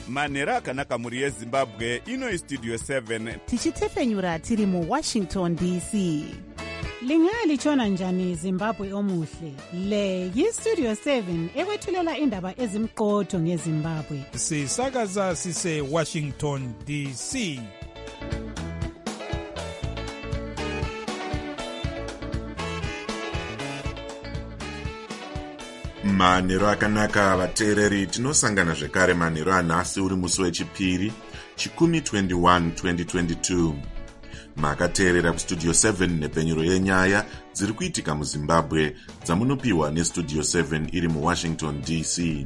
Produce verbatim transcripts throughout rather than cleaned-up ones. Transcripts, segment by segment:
manhero akanaka mhuri yezimbabwe. Ino istudio seven tichitefenyura tiri muwashington D C. Lingalitshona njani Zimbabwe omuhle? Le yistudio seven ekwethulela indaba ezimqotho ngeZimbabwe. Sisakaza sise Washington D C. Manhero akanaka vateereri, tinosangana zvekare manhero anhasi uri musi wechipiri chikumi twenty-one twenty twenty-two. Makateerera kustudio seven nepenyuro yenyaya dziri kuitika muZimbabwe dzamunopiwa nestudio seven iri muWashington D C.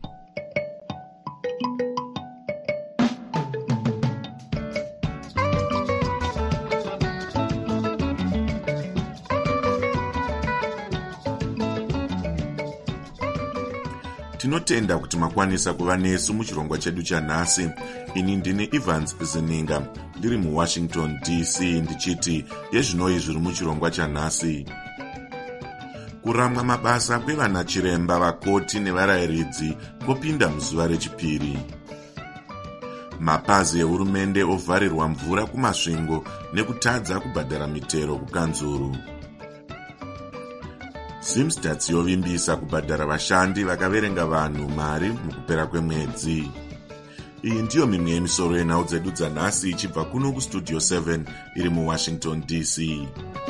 Tinotenda kuti makwanisa kuva nesu muchirongwa chedu chanhasi. Ini ndine Evans Zininga ndiri muWashington D C ndichiti yezvinoi zviri muchirongwa chanhasi. Kuramwa mabasa kwevana chiremba, vakoti nevarayiridzi kopinda muzuva rechipiri. Mapazi ehurumende ovharirwa mvura kumasvingo nekutadza kubhadhara mitero kukanzuru. Zimstats yovimbisa kubhadhara vashandi vakaverenga vanhu mari mukupera kwemwedzi. Iyi ndiyo mimwe yemisoro yenhau dzedu dzanhasi ichibva kuno kustudio seven iri muWashington D C.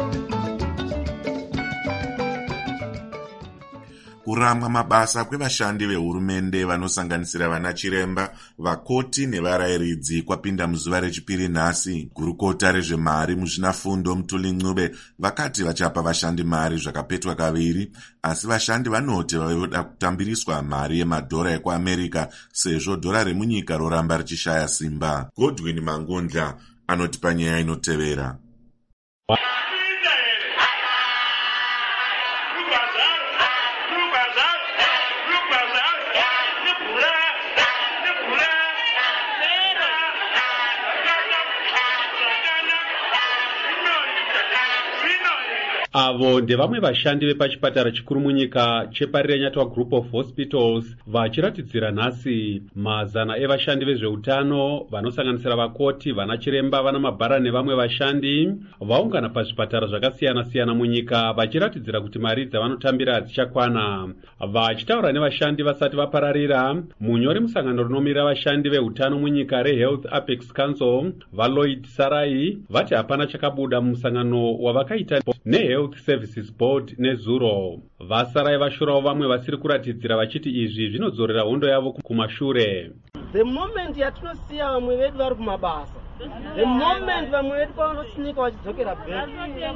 Kuramwa mabasa kwevashandi vehurumende vanosanganisira vana chiremba, vakoti nevarayiridzi kwapinda muzuva rechipiri nhasi. Gurukota rezvemari muzvinafundo Mutuli Ncube vakati vachapa vashandi mari zvakapetwa kaviri, asi vashandi vanoti vavoda kutambiriswa mari yemadhora ekuAmerica sezvo dhora remunyika roramba richishaya simba. Godwin Mangundla anoti panyaya inotevera. Avo ndevamwe vashandi vepachipatara chikuru munyika cheParirenyatwa Group of Hospitals vachiratidzira nhasi mazana evashandi vezveutano vanosanganisira vakoti, vana chiremba, vana mabhara nevamwe vashandi vaungana pazvipatara zvakasiyana siyana munyika vachiratidzira kuti mari dzavanotambira hadzichakwana. Vachitaura nevashandi vasati vapararira, munyori musangano rinomirira vashandi veutano munyika reHealth Apex Council vaLloyd Sarai vati hapana chakabuda mumusangano wavakaita neHealth Services Board nezuro. Vasarai vashurawo vamwe vasiri kuratidzira vachiti izvi zvinodzorera hondo yavo kumashure. The moment yatinosiya vamwe vedu vari kumabasa, the moment vamwe vedu pavanotsinika vachidzokera back,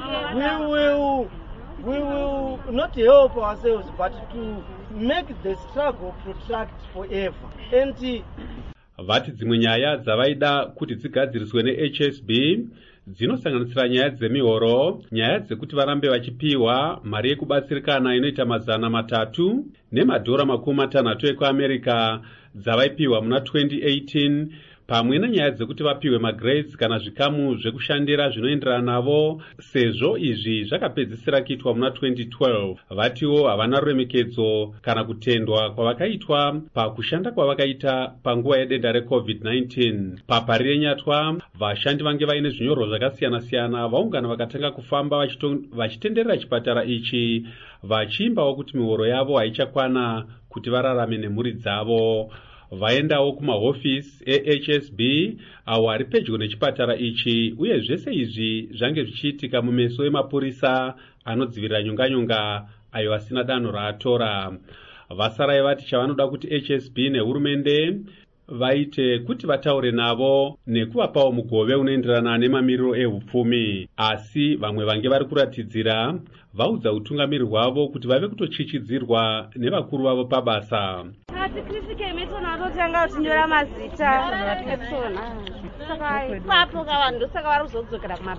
we will we will not help ourselves but to make the struggle protract forever. And vati dzimwe nyaya dzavaida kuti dzigadziriswe neH S B dzinosanganisira nyaya dzemihoro, nyaya dzekuti varambe vachipiwa mari yekubatsirikana inoita mazana matatu nemadhora makumi matanhatu ekuAmerica dzavaipiwa muna twenty eighteen, pamwe nenyaya dzekuti vapiwe magrades kana zvikamu zvekushandira zvinoenderana navo sezvo izvi zvakapedzisira kuitwa muna twenty twelve. Vatiwo havana ruremekedzo kana kutendwa kwavakaitwa pakushanda kwavakaita panguva yedenda reCovid nineteen. Paparirenyatwa vashandi vange vaine zvinyorwa zvakasiyana siyana vaungana vakatanga kufamba vachitenderera chipatara ichi vachiimbawo kuti mihoro yavo haichakwana kuti vararame nemhuri dzavo. Vaendawo kumahofisi eH S B awo ari pedyo nechipatara ichi, uye zvese izvi zvange zvichiitika mumeso emapurisa anodzivirira nyonganyonga ayo asina danho raatora. Vasarai vati chavanoda kuti H S B nehurumende vaite kuti vataure navo nekuvapawo mugove unoenderana nemamiriro ehupfumi, asi vamwe vange vari kuratidzira vaudza utungamiri hwavo kuti vave kutochichidzirwa nevakuru vavo pabasa. Ati Chris Kemetona atotanga kutinyora mazita epsona. Saka ipapo kavanhu ndosaka vari kuzodzokera kumabasa.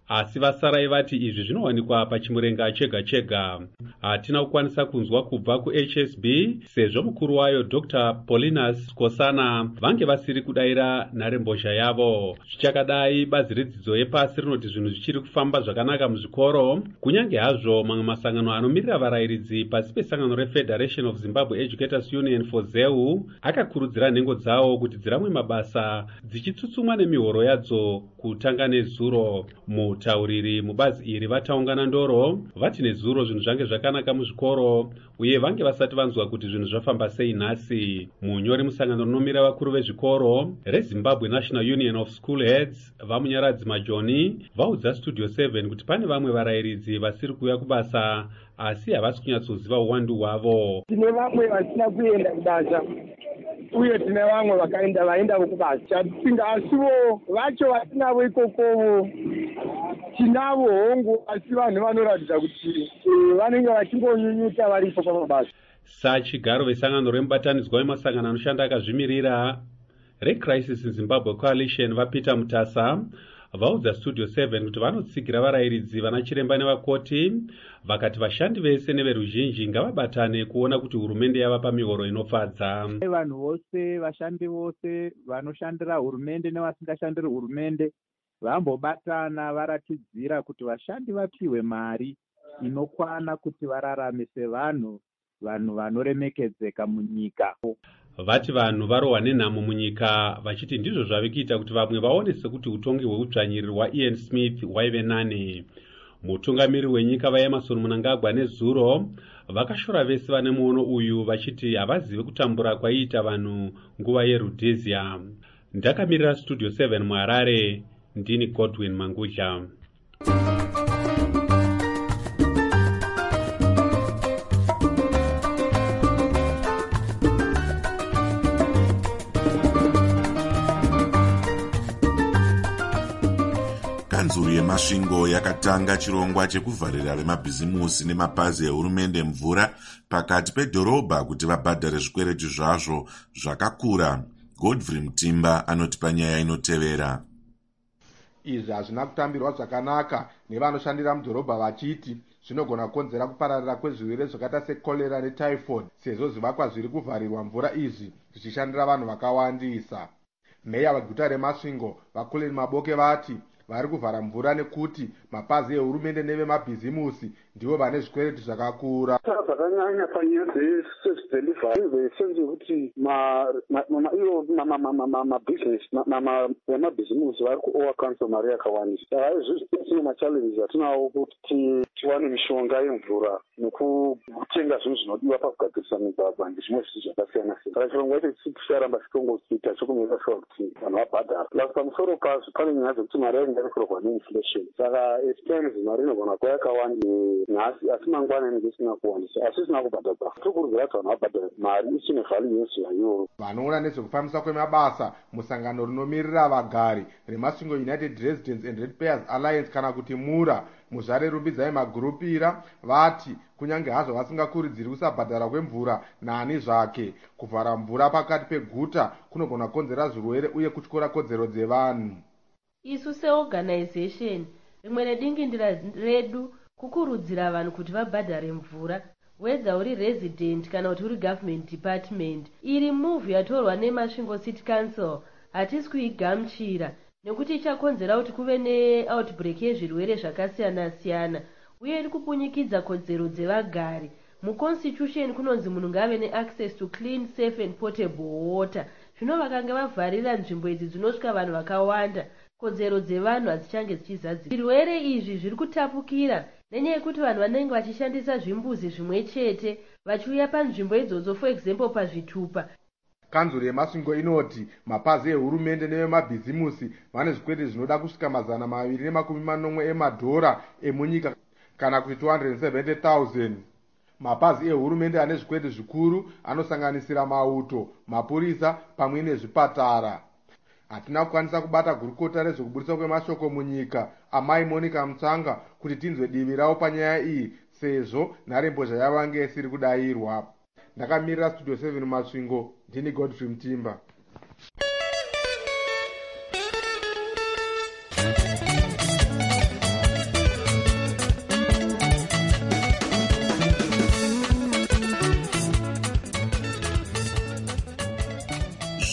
asi vasarai vati izvi zvinowanikwa pachimurenga chega chega. Hatina kukwanisa kunzwa kubva ku-H S B sezvo mukuru wayo Doctor Paulinus Skosana vange vasiri kudayira nharembozha yavo. Zvichakadai, bazi redzidzo yepasi rinoti zvinhu zvichiri kufamba zvakanaka muzvikoro, kunyange hazvo mamwe masangano anomirira varayiridzi pasi pesangano reFederation of Zimbabwe Educators Union for Z E U akakurudzira nhengo dzawo kuti dziramwe mabasa dzichitsutsumwa nemihoro yadzo kutanga nezuro. Mutauriri mubazi iri vataungana ndoro vati nezuro zvinhu zvange zvakanaka muzvikoro uye vange vasati vanzwa kuti zvinhu zvafamba sei nhasi. Munyori musangano rinomira vakuru vezvikoro reZimbabwe National Union of School Heads vamunyaradzi Majoni vaudza Studio seven kuti pane vamwe varayiridzi vasiri kuuya kubasa asi havasi kunyatsoziva uwandu hwavo. Tine vamwe vasina kuenda kubasa uye tine vamwe vakaenda vaendawo kubasa. Chatinga asiwo vacho vatinavo ikokovo tinavo hongu asi vanhu vanoratidza kuti vanenge vachingonyunyuta varipo pamabasa. Sachigaro vesangano remubatanidzwa wemasangano anoshanda akazvimirira reCrisis in Zimbabwe Coalition vaPeter Mutasa vaudza Studio seven kuti vanotsigira varayiridzi vana chiremba nevakoti vakati vashandi vese neveruzhinji ngavabatane kuona kuti hurumende yava pamihoro inofadza. Vanhu vose, vashandi vose vanoshandira hurumende nevasingashandiri hurumende vambobatana varatidzira kuti vashandi vapiwe mari inokwana kuti vararame sevanhu, vanhu vanoremekedzeka munyika. Vati vanhu varohwa nenhamo munyika vachiti ndizvo zvave kuita kuti vamwe vaone sekuti utongi hweudzvanyiriri hwaIan Smith hwaive nani. Mutungamiri wenyika vaEmerson Mnangagwa nezuro vakashora vese vane muono uyu vachiti havazive kutambura kwaiita vanhu nguva yeRhodesia. Ndakamirira Studio seven muHarare, ndini Godwin Mangudya. Kanzuru yemasvingo yakatanga chirongwa chekuvharira vemabhizimusi nemapazi ehurumende mvura pakati pedhorobha kuti vabhadhare zvikwereti zvazvo zvakakura. Godfrey Mutimba anoti panyaya inotevera. Izvi hazvina kutambirwa zvakanaka nevanoshandira mudhorobha vachiti zvinogona kukonzera kupararira kwezvirwere zvakaita sekolera netyphoid sezvo zvivakwa zviri kuvharirwa mvura izvi zvichishandira vanhu vakawandisa. Meya weguta remasvingo Vakuleni Maboke vati vari kuvhara mvura nekuti mapazi ehurumende nevemabhizimusi ndivo vane zvikwereti zvakakura. Zvakanyanya panyaya dzeservice delivery senze kuti ivo mabhizinesi vemabhizimusi vari kuovercancel mari yakawandisa. Saka izvizvi tine machallenges atinawo kuti tiwane mishonga yemvura nekutenga zvinhu zvinodiwa pakugadzirisa migwagwa ndezvimwe zvinhu zvakasiyana siyana. Saka chirongwa ichi chicharamba chitongoita chokumira sure kuti vanhu vabhadhara. Plus pamusoro pazvo pane nyaya dzekuti mari yaingarekurwa neinflation. Saka at times mari inogona kuva yakawanda nhasi asi mangwana inenge isina kuwandisa asi isina kubhadharwa. Tinokurudzira kuti vanhu vabhadhare mari isine value yezviyanyoro. Vanoona nezvekufambiswa kwemabasa musangano rinomirira vagari remasvingo United Residents and Ratepayers Alliance kana kuti mura muzvare rumbidzai magurupira vati kunyange hazvo vasingakurudziri kusabhadhara kwemvura nani zvake, kuvhara mvura pakati peguta kunogona kukonzera zvirwere uye kutyora kodzero dzevanhu. Isu seorganization rimwe redingindira redu kukurudzira vanhu kuti vabhadhare mvura, whether uri resident kana kuti uri government department. Iri move yatorwa neMasvingo City Council hatisi kuigamuchira nekuti ichakonzera kuti kuve neoutbreak yezvirwere zvakasiyana siyana uye iri kupunyikidza kodzero dzevagari. Muconstitution kunonzi munhu ngave neaccess to clean, safe and portable water. Zvino vakanga vavharira nzvimbo idzi dzinosvika vanhu vakawanda, kodzero dzevanhu hadzichange dzichizadziswa. Zvirwere izvi zviri kutapukira nenyaya yekuti vanhu vanenge vachishandisa zvimbuzi zvimwe chete vachiuya panzvimbo idzodzo, for example pazvitupa. Kanzuru yemasvingo inoti mapazi ehurumende nevemabhizimusi vane zvikwereti zvinoda kusvika mazana maviri nemakumi manomwe emadhora emunyika kana kuti two hundred seventy thousand. Mapazi ehurumende ane zvikwereti zvikuru anosanganisira mauto, mapurisa pamwe nezvipatara. Hatina kukwanisa kubata gurukota rezvekuburiswa kwemashoko munyika amai Monica Mutsanga kuti tinzwe divi ravo panyaya iyi sezvo nharembozha yavange isiri kudayirwa. Ndakamirira Studio seven Masvingo, ndini Godfrey Mutimba.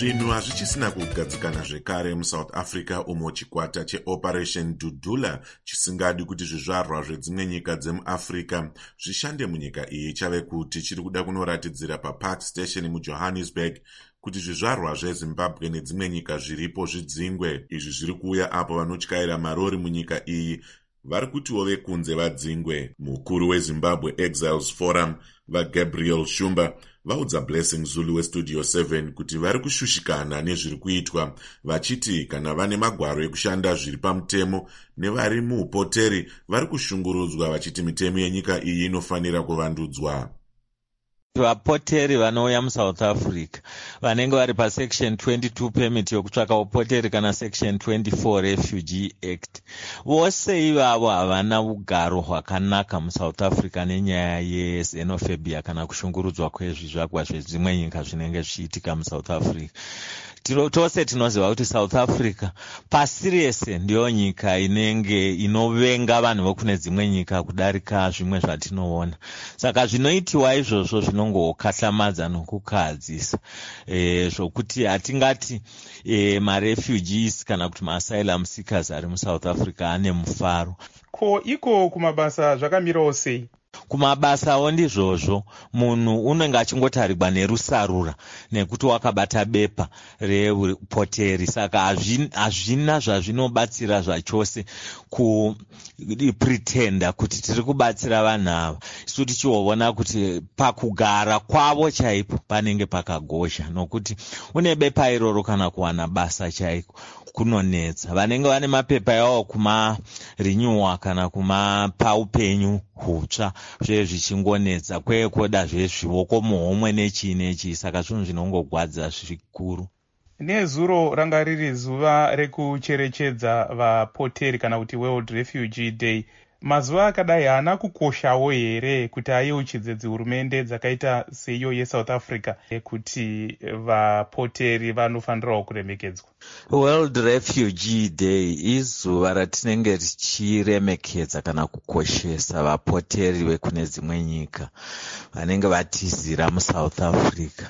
zvinhu hazvichisina kugadzikana zvekare musouth africa umo chikwata cheoperation dudula chisingadi kuti zvizvarwa zvedzimwe nyika dzemuafrica zvishande munyika iyi chave kuti chiri kuda kunoratidzira papark station mujohannesburg kuti zvizvarwa zvezimbabwe nedzimwe nyika zviripo zvidzingwe. Izvi zviri kuuya apo vanotyaira marori munyika iyi vari kutiwo vekunze vadzingwe. Mukuru wezimbabwe exiles forum vaGabriel Shumba vaudza Blessing Zulu westudio seven kuti vari kushushikana nezviri kuitwa, vachiti kana vane magwaro ekushanda zviri pamutemo nevari muupoteri vari kushungurudzwa, vachiti mitemo yenyika iyi inofanira kuvandudzwa. Vapoteri vanouya muSouth Africa vanenge vari pasection twenty-two permit yokutsvaka upoteri kana section twenty-four refugee act, vose ivavo havana ugaro hwakanaka muSouth Africa nenyaya yexenophobia kana kushungurudzwa kwezvizvakwa zvezvimwe nyika zvinenge zvichiitika muSouth Africa. Tiro tose tinoziva kuti South Africa pasi rese ndiyo nyika inenge inovenga vanhu vokune dzimwe nyika kudarika zvimwe zvatinoona. Saka zvinoitiwa izvozvo zvinongokatlamadza nokukadzisa e, zvokuti hatingati e, marefugees kana kuti maasylum seekers ari muSouth Africa ane mufaro. Ko iko kumabasa zvakamirawo sei? Kumabasawo ndizvozvo munhu unenge achingotarigwa nerusarura nekuti wakabata bepa repoteri. Saka hazvina zvazvinobatsira zvachose kupretenda kuti tiri kubatsira vanhu ava. Isu tichiona kuti pakugara kwavo chaipo panenge pakagozha, nokuti une bepa iroro kana kuwana basa chaiko kunonetsa. Vanenge vane mapepa yavo kumarinyuwa kana kumapa upenyu hutsva zve zvichingonetsa kwekoda zvezvivoko muhomwe nechii nechii. Saka zvinhu zvinongogwadza zvikuru. Nezuro ranga riri zuva rekucherechedza vapoteri kana kuti World Refugee Day, mazuva akadai haana kukoshawo here kuti ayeuchidze dzihurumende dzakaita seiyo yeSouth Africa kuti vapoteri vanofanirawo kuremekedzwa? World Refugee Day izuva ratinenge richiremekedza kana kukoshesa vapoteri vekune dzimwe nyika vanenge vatizira muSouth Africa.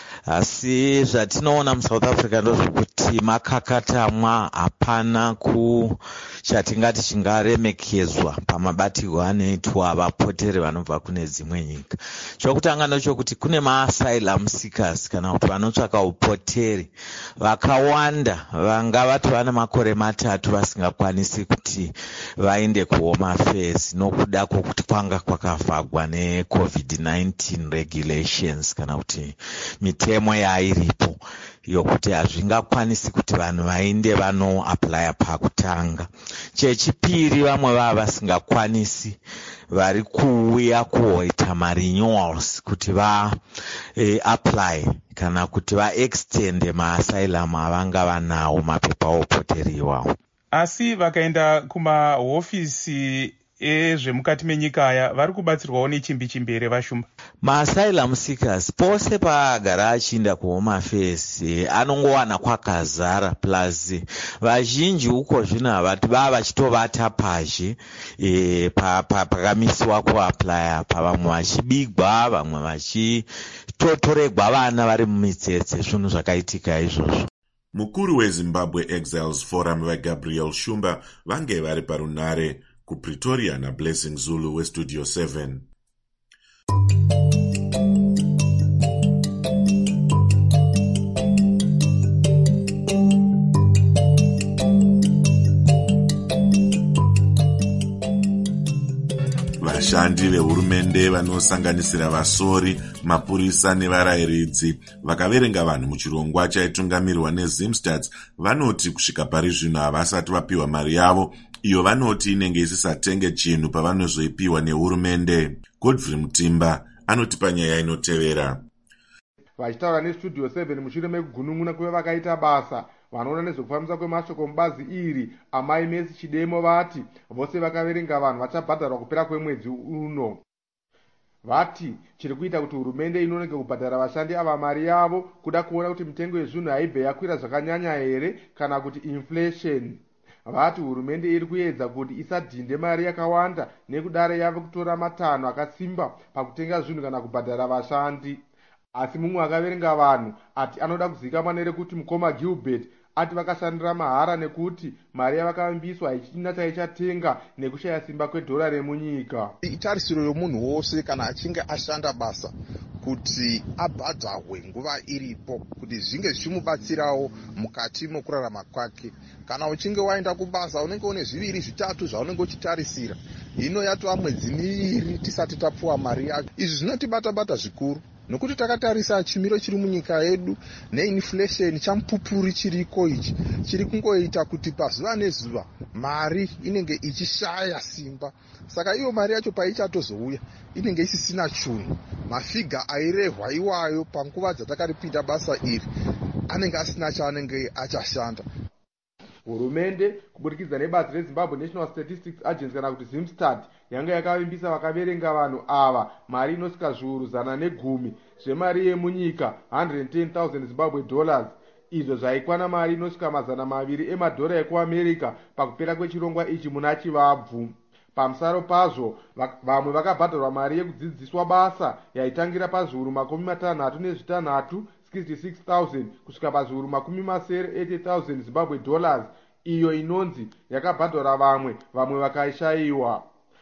Asi zvatinoona muSouth Africa ndozvokuti makakatamwa, hapana ku chatingati chingaremekedzwa pamabatirwo anoitwa vapoteri vanobva kune dzimwe nyika. Chokutanga ndochokuti kune maasylum seekers kana kuti vanotsvaka upoteri vakawanda vanga vati vana makore matatu vasingakwanisi kuti vaende kuHome Affairs nokuda kwokuti kwanga kwakavhagwa neCovid nineteen regulations kana kuti mitemo yairipo yokuti hazvingakwanisi kuti vanhu vainde vanoaplya pakutanga. Chechipiri, vamwe vava vasingakwanisi vari kuuya kuoita marenewals kuti va eh, apply kana kuti va extend maasylum avanga vanawo mapepa opoteri iwawo. Asi vakaenda kumahofisi ezvemukati menyika aya vari kubatsirwawo nechimbi chimbi here vashumba? Maasylum seekers pose paagara achiinda kuHome Affairs anongowana kwakazara, plus vazhinji uko zvino havati vava vachitovata pazhe e, pakamisiwa pa, kuaplya pa, vamwe vachibigwa, vamwe vachitotoregwa vana vari mumitsetse. Zvinhu zvakaitika izvozvo. Mukuru weZimbabwe Exiles Forum vaGabriel Shumba vange vari parunare kuPretoria naBlessing Zulu westudio seven. Vashandi vehurumende vanosanganisira vasori, mapurisa nevarayiridzi vakaverenga vanhu muchirongwa chaitungamirwa neZimstats vanoti kusvika pari zvino havasati vapiwa mari yavo, iyo vanoti inenge isisatenge chinhu pavanozoipiwa nehurumende. Godfrey Mutimba anoti panyaya inotevera. Vachitaura nestudio seven mushure mekugunun'una kuve vakaita basa vanoona nezvekufambisa kwemashoko mubazi iri, Amai Mercy Chidemo vati vose vakaverenga vanhu vachabhadharwa kupera kwemwedzi uno. Vati chiri kuita kuti hurumende inonenge kubhadhara vashandi ava mari yavo kuda kuona kuti mitengo yezvinhu haibve yakwira zvakanyanya here kana kuti inflation. Vati hurumende iri kuedza kuti isadhinde mari yakawanda nekudare yave kutora matanho akasimba pakutenga zvinhu kana kubhadhara vashandi. asi mumwe akaverenga vanhu ati anoda kuzivikanwa nerekuti mukoma Gilbert ati vakashandira mahara nekuti mari yavakavambiswa ichina chaichatenga nekushaya simba kwedhora remunyika. Itarisiro yomunhu wose kana achinge ashanda basa kuti abhadharwe nguva iripo kuti zvinge zvichimubatsirawo mukati mokurarama kwake. Kana uchinge waenda kubasa unenge une zviviri zvitatu zvaunenge uchitarisira, hino yatova mwedzi miviri tisati tapuwa mari yacho. Izvi zvinotibata bata zvikuru nokuti takatarisa chimiro chiri munyika yedu neinflation chamupupuri chiriko ichi chiri kungoita kuti pazuva nezuva mari inenge ichishaya simba. Saka iyo mari yacho paichatozouya inenge isisina chinhu. Mafiga airehwa iwayo panguva dzatakaripinda basa iri anenge asina chaanenge achashanda. Hurumende kubudikidza nebazi reZimbabwe National Statistics Agency kana kuti Zimstat yanga yakavimbisa vakaverenga vanhu ava mari inosvika zviuru zana negumi zvemari yemunyika one hundred ten thousand Zimbabwe dollars, izvo zvaikwana mari inosvika mazana maviri emadhora ekuamerica pakupera kwechirongwa ichi muna chivabvu. Pamusaro pazvo vamwe vakabhadharwa mari yekudzidziswa basa yaitangira pazviuru makumi matanhatu nezvitanhatu sixty-six thousand kusvika pazviuru makumi masere eighty thousand Zimbabwe dollars, iyo inonzi yakabhadhara vamwe vamwe vakaishayiwa.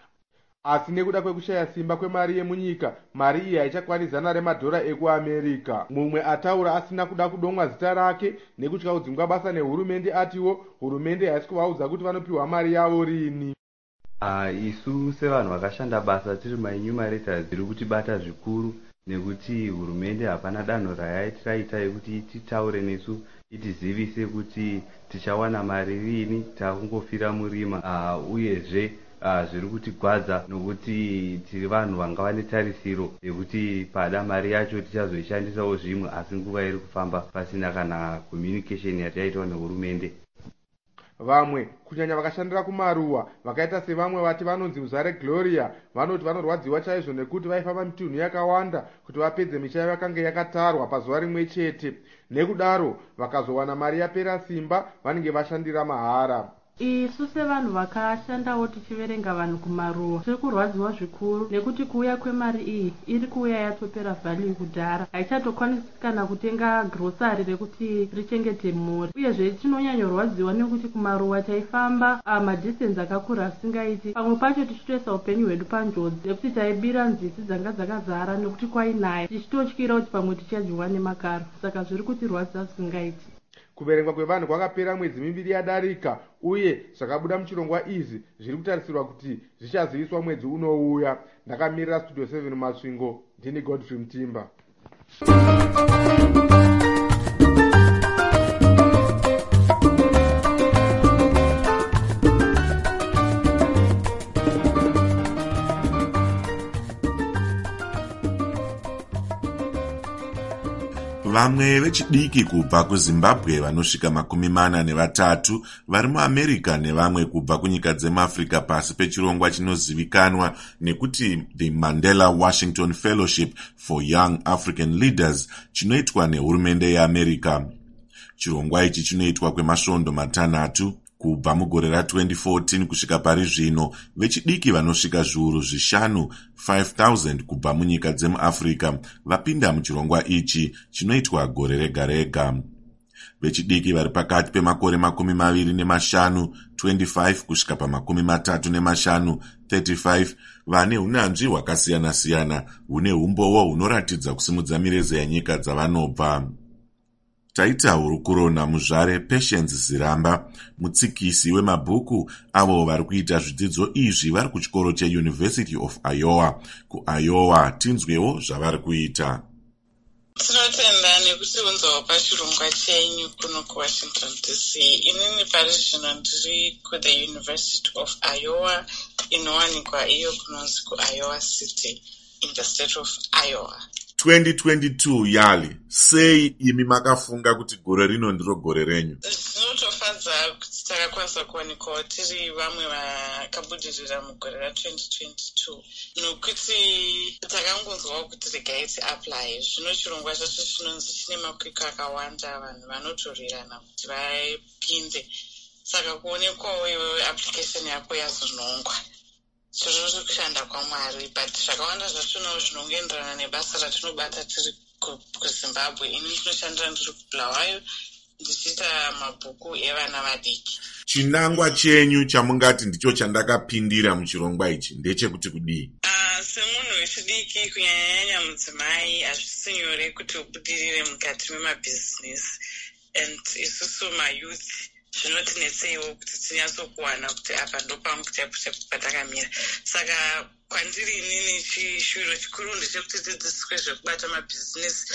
Asi nekuda kwekushaya simba kwemari yemunyika, mari iyi haichakwani zana remadhora ekuamerica. Mumwe ataura asina kuda kudomwa zita rake nekutya kudzingwa basa nehurumende atiwo hurumende haisi kuvaudza kuti vanopiwa mari yavo rini. Uh, isu sevanhu vakashanda basa tiri mainumerators dziri kutibata zvikuru nekuti hurumende hapana danho rayaitiraita yekuti titaure nesu itizivise kuti tichawana mari rini, takungofira murima. Uh, uyezve uh, zviri kutigwadza nokuti tiri vanhu vangava netarisiro yekuti pada mari yacho tichazoishandisawo zvimwe, asi nguva iri kufamba pasina kana communication yataitawo nehurumende. Vamwe kunyanya vakashandira kumaruwa vakaita sevamwe vati vanonzi Uzare Gloria vanoti vanorwadziwa chaizvo nekuti vaifamba mitunhu yakawanda kuti vapedze misha yakanga yakatarwa pazuva rimwe chete. Nekudaro vakazowana mari yapera simba vanenge vashandira mahara. Isu sevanhu vakashandawo tichiverenga vanhu kumaruwa tiri kurwadziwa zvikuru nekuti kuuya kwemari iyi iri kuuya yatopera value kudhara, haichatokwanisi kana kutenga grocery rekuti richengete mhuri. Uyezve tinonyanyorwadziwa nekuti kumaruwa taifamba madistance akakura asingaiti, pamwe pacho tichitoisa upenyu hwedu panjodzi nekuti taibira nzizi dzanga dzakazara nekuti kwainaya, tichitotyira kuti pamwe tichadyiwa nemakaro. Saka zviri kutirwadzisa zvisingaiti. Kuverengwa kwevanhu kwakapera mwedzi miviri yadarika uye zvakabuda muchirongwa izvi zviri kutarisirwa kuti zvichaziviswa mwedzi unouya. Ndakamirira Studio seven Masvingo, ndini Godfrey Mtimba. Vamwe vechidiki kubva kuZimbabwe vanosvika makumi mana nevatatu vari muAmerica nevamwe kubva kunyika dzemuAfrica pasi pechirongwa chinozivikanwa nekuti The Mandela Washington Fellowship for Young African Leaders chinoitwa nehurumende yeAmerica. Chirongwa ichi chinoitwa kwemasvondo matanhatu kubva mugore ra twenty fourteen kusvika pari zvino. Vechidiki vanosvika zviuru zvishanu five thousand kubva munyika dzemuAfrica vapinda muchirongwa ichi chinoitwa gore rega rega. Vechidiki vari pakati pemakore makumi maviri nemashanu twenty-five kusvika pamakumi matatu nemashanu thirty-five vane unyanzvi hwakasiyana siyana hune umbowo hunoratidza kusimudza mireza yenyika dzavanobva. Taita hurukuro naMuzvare Patience Ziramba, mutsikisi wemabhuku avo vari kuita zvidzidzo izvi vari kuchikoro cheUniversity of Iowa. KuIowa tinzwewo zvavari kuita. Tinotenda nekuti unzawo pachirongwa chenyu kuno kuWashington D C. Inini pari zvino ndiri kuThe University of Iowa inowanikwa iyo kunonzi kuIowa City in the state of Iowa. twenty twenty-two yali sei imi makafunga kuti gore rino ndiro gore renyu? Zvinotofadza kuti takakwanisa kuwanikwawo tiri vamwe vakabudirira mugore ra twenty twenty-two nokuti takangonzwawo kuti regai tiapply. Zvino chirongwa chacho chinonzi chine makwikwi akawanda, vanhu vanotorerana kuti vapinde, saka kuonekwawo iwewe application yako yazonongwa zvozvo kushanda kwaMwari, but zvakawanda zvacho nawo zvinongoenderana nebasa ratinobata tiri kuzimbabwe. Ini ndinoshandira ndiri kubulawayo ndichiita mabhuku evana vadiki. Chinangwa chenyu chamungati ndicho chandakapindira muchirongwa ichi ndechekuti kudii? Uh, semunhu wechidiki kunyanyanyanya mudzimai hazvisi nyore kuti ubudirire mukati memabhizinesi, and isusu mayouth zvinotinetseiwo kuti tinyatsokuwana kuti apa ndo pangu patakamira. Saka kwandiri inini chishuviro chikuru ndechekuti tidzidziswe zvekubata mabhizinesi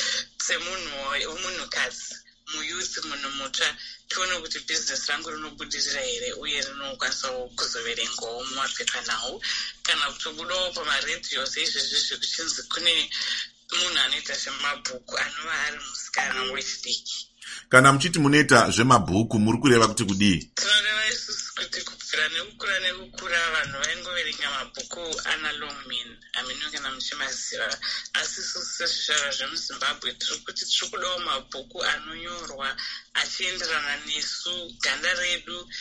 semunhu womunhukadzi, muyouth, munhu mutsva, tione kuti bhizinesi rangu rinobudirira here uye rinokwanisawo kuzoverengwawo mumapepanhau kana kutobudawo pamaredhiyo seizvezvizvi kuchinzi kune munhu anoita zvemabhuku anova ari musikana wechidiki. Kana muchiti munoita zvemabhuku muri kureva kuti kudii? Tinoreva isusu kuti kubvira nekukura nekukura vanhu vaingoverenga mabhuku ana longman, amino kana muchimaziva, asi isusu sezvizvarwa zvemuzimbabwe tiri kuti tiri kudawo mabhuku anonyorwa achienderana nesu, ganda redu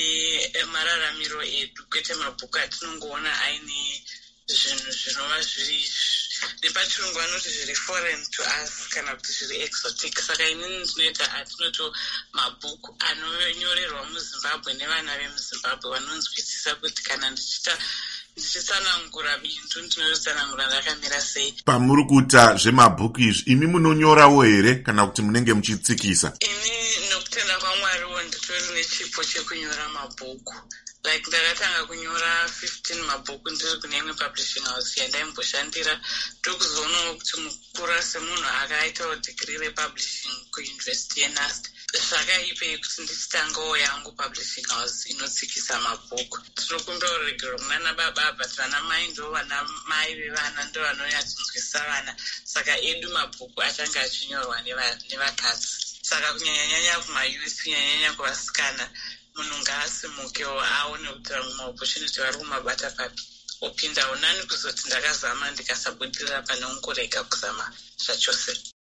nemararamiro edu, kwete mabhuku atinongoona aine zvinhu zvinova zviri nepachirungu vanoti zviri foreign to us kana kuti zviri exotic. Saka inini ndinoita atinoto mabhuku anonyorerwa muzimbabwe nevana vemuzimbabwe vanonzwisisa kuti kana ndichita ndichitsanangura bindu ndinotsanangura rakamira sei. Pamuri kuita zvemabhuku izvi imi munonyorawo here kana kuti munenge muchitsikisa? Ini nokutenda kwaMwariwo nditori nechipo chekunyora mabhuku. Like ndakatanga kunyora fifteen mabhuku ndiri kune imwe publishing house yandaimboshandira, ndokuzoonawo kuti mukura semunhu akaitawo degree republishing kuuniversity yeNust zvakaipei kuti ndichitangawo yangu publishing house inotsikisa mabhuku. Tinokumbawo regero munana baba but vana mai ndo vana mai vevana ndo vanonyatsonzwisisa vana, saka edu mabhuku atanga achinyorwa nevakadzi. Saka kunyanyanyanya kumayouth, kunyanyanya kuvasikana, munhu ngaasimukewo aone kuti vamwe maopportunity vari kumabata papi, opindawo nani kuzoti ndakazama ndikasabudirira pane ungorega kuzama zvachose.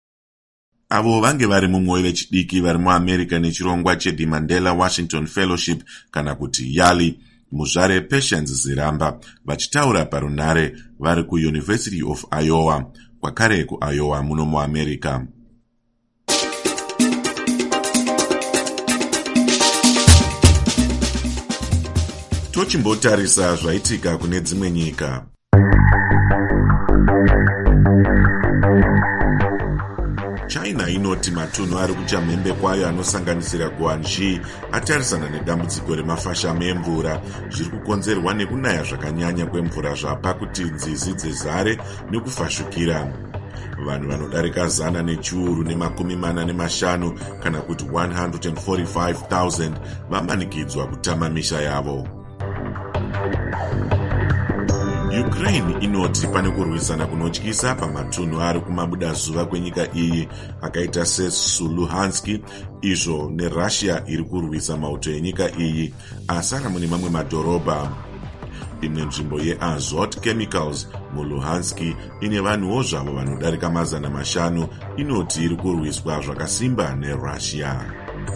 Avo vange vari mumwoyo vechidiki vari muamerica nechirongwa cheThe Mandela Washington Fellowship kana kuti YALI, muzvare Patience Ziramba vachitaura parunare vari kuUniversity of Iowa, kwakare kuIowa muno muamerica. Tochimbotarisa zvaitika kune dzimwe nyika. China inoti matunhu ari kuchamhembe kwayo anosanganisira Guangxi atarisana nedambudziko remafashamo emvura zviri kukonzerwa nekunaya zvakanyanya kwemvura zvapa kuti nzizi dzezare nekufashukira. Vanhu vanodarika zana nechiuru nemakumi mana nemashanu kana kuti one hundred forty-five thousand vamanikidzwa kutama misha yavo. Ukraine inoti pane kurwisana kunotyisa pamatunhu ari kumabuda zuva kwenyika iyi akaita seLuhansk, izvo neRussia iri kurwisa mauto enyika iyi asara mune mamwe madhorobha. Imwe nzvimbo yeAzot Chemicals muLuhansk ine vanhuwo zvavo vanodarika mazana mashanu inoti iri kurwiswa zvakasimba neRussia.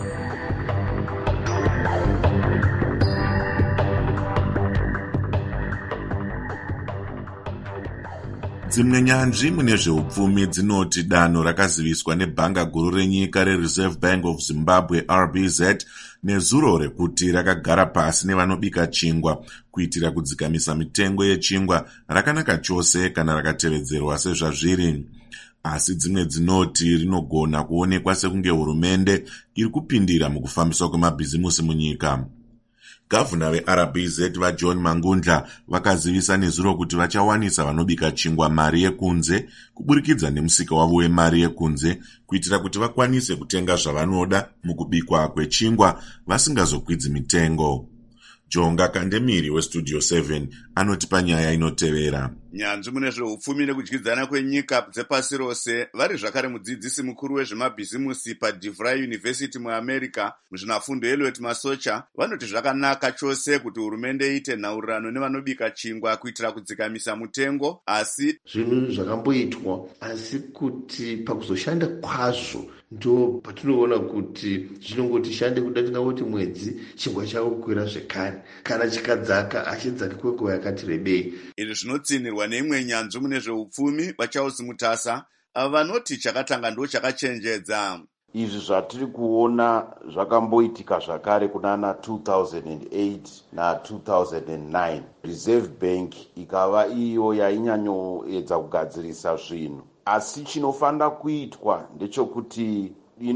Dzimwe nyanzvi mune zveupfumi dzinoti danho rakaziviswa nebhanga guru renyika reReserve Bank of Zimbabwe R B Z nezuro rekuti rakagara pasi nevanobika chingwa kuitira kudzikamisa mitengo yechingwa rakanaka chose kana rakatevedzerwa sezvazviri. Asi dzimwe dzinoti rinogona kuonekwa sekunge hurumende iri kupindira mukufambiswa kwemabhizimusi munyika. Gavana veR B Z vaJohn Mangundla vakazivisa nezuro kuti vachawanisa vanobika chingwa mari yekunze kuburikidza nemusika wavo wemari yekunze kuitira kuti vakwanise kutenga zvavanoda mukubikwa kwechingwa vasingazokwidzi mitengo. Jonga Kandemiri weStudio seven anoti panyaya inotevera. Nyanzvi mune zveupfumi nekudyidzana kwenyika dzepasi rose vari zvakare mudzidzisi mukuru wezvemabhizimusi paDeVry University muAmerica muzvinafundo Elliot Masocha vanoti zvakanaka chose kuti hurumende iite nhaurirano nevanobika chingwa kuitira kudzikamisa mutengo, asi zvinhu zvakamboitwa asi kuti pakuzoshanda kwazvo ndo patinoona kuti zvinongoti shande kuda tingangoti mwedzi chingwa chavo kukwira zvekare kana chikadzaka achidzaki kwenguva yakati rebei. Izvi zvinotsinirwa neimwe nyanzvi mune zveupfumi vaCharles Mutasa vanoti chakatanga ndo chakachenjedza. Izvi zvatiri kuona zvakamboitika zvakare kunana two thousand eight na two thousand nine. Reserve Bank ikava iyo yainyanyoedza kugadzirisa zvinhu, asi chinofanira kuitwa ndechekuti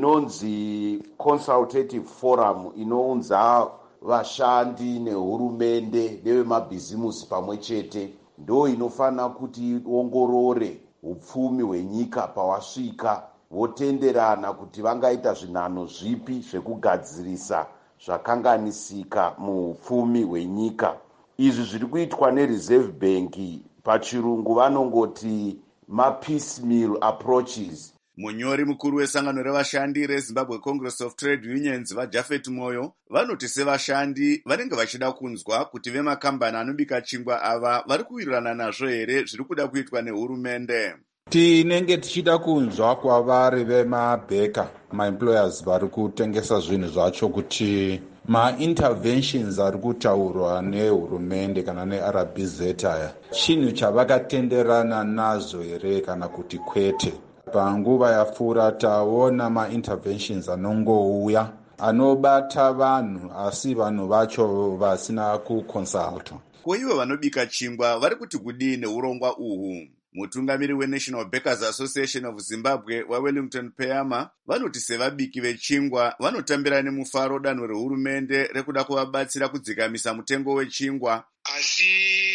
inonzi consultative forum inounza vashandi nehurumende nevemabhizimusi pamwe chete ndo inofanira kuti iongorore upfumi hwenyika pawasvika, votenderana kuti vangaita zvinhano zvipi zvekugadzirisa zvakanganisika muupfumi hwenyika. Izvi zviri kuitwa neReserve Bank pachirungu vanongoti ma-piecemeal approaches. Munyori mukuru wesangano revashandi reZimbabwe Congress of Trade Unions vaJafet Moyo vanoti sevashandi vanenge vachida kunzwa kuti vemakambani anobika chingwa ava vari kuwirirana nazvo here zviri kuda kuitwa nehurumende. Tinenge tichida kunzwa kwavari vemabheka maemployers vari kutengesa zvinhu zvacho kuti ma-interventions ari kutaurwa nehurumende kana ne-R B Z aya chinhu chavakatenderana nazvo here kana kuti kwete. Panguva yapfuura taona ma-interventions anongouya anobata vanhu asi vanhu vacho vasina kuconsulta. Ko ivo vanobika chingwa vari kuti kudii neurongwa uhu? Mutungamiri weNational Bakers Association of Zimbabwe waWellington Peyama vanoti sevabiki vechingwa vanotambira nemufaro danho rehurumende rekuda kuvabatsira kudzikamisa mutengo wechingwa. Asi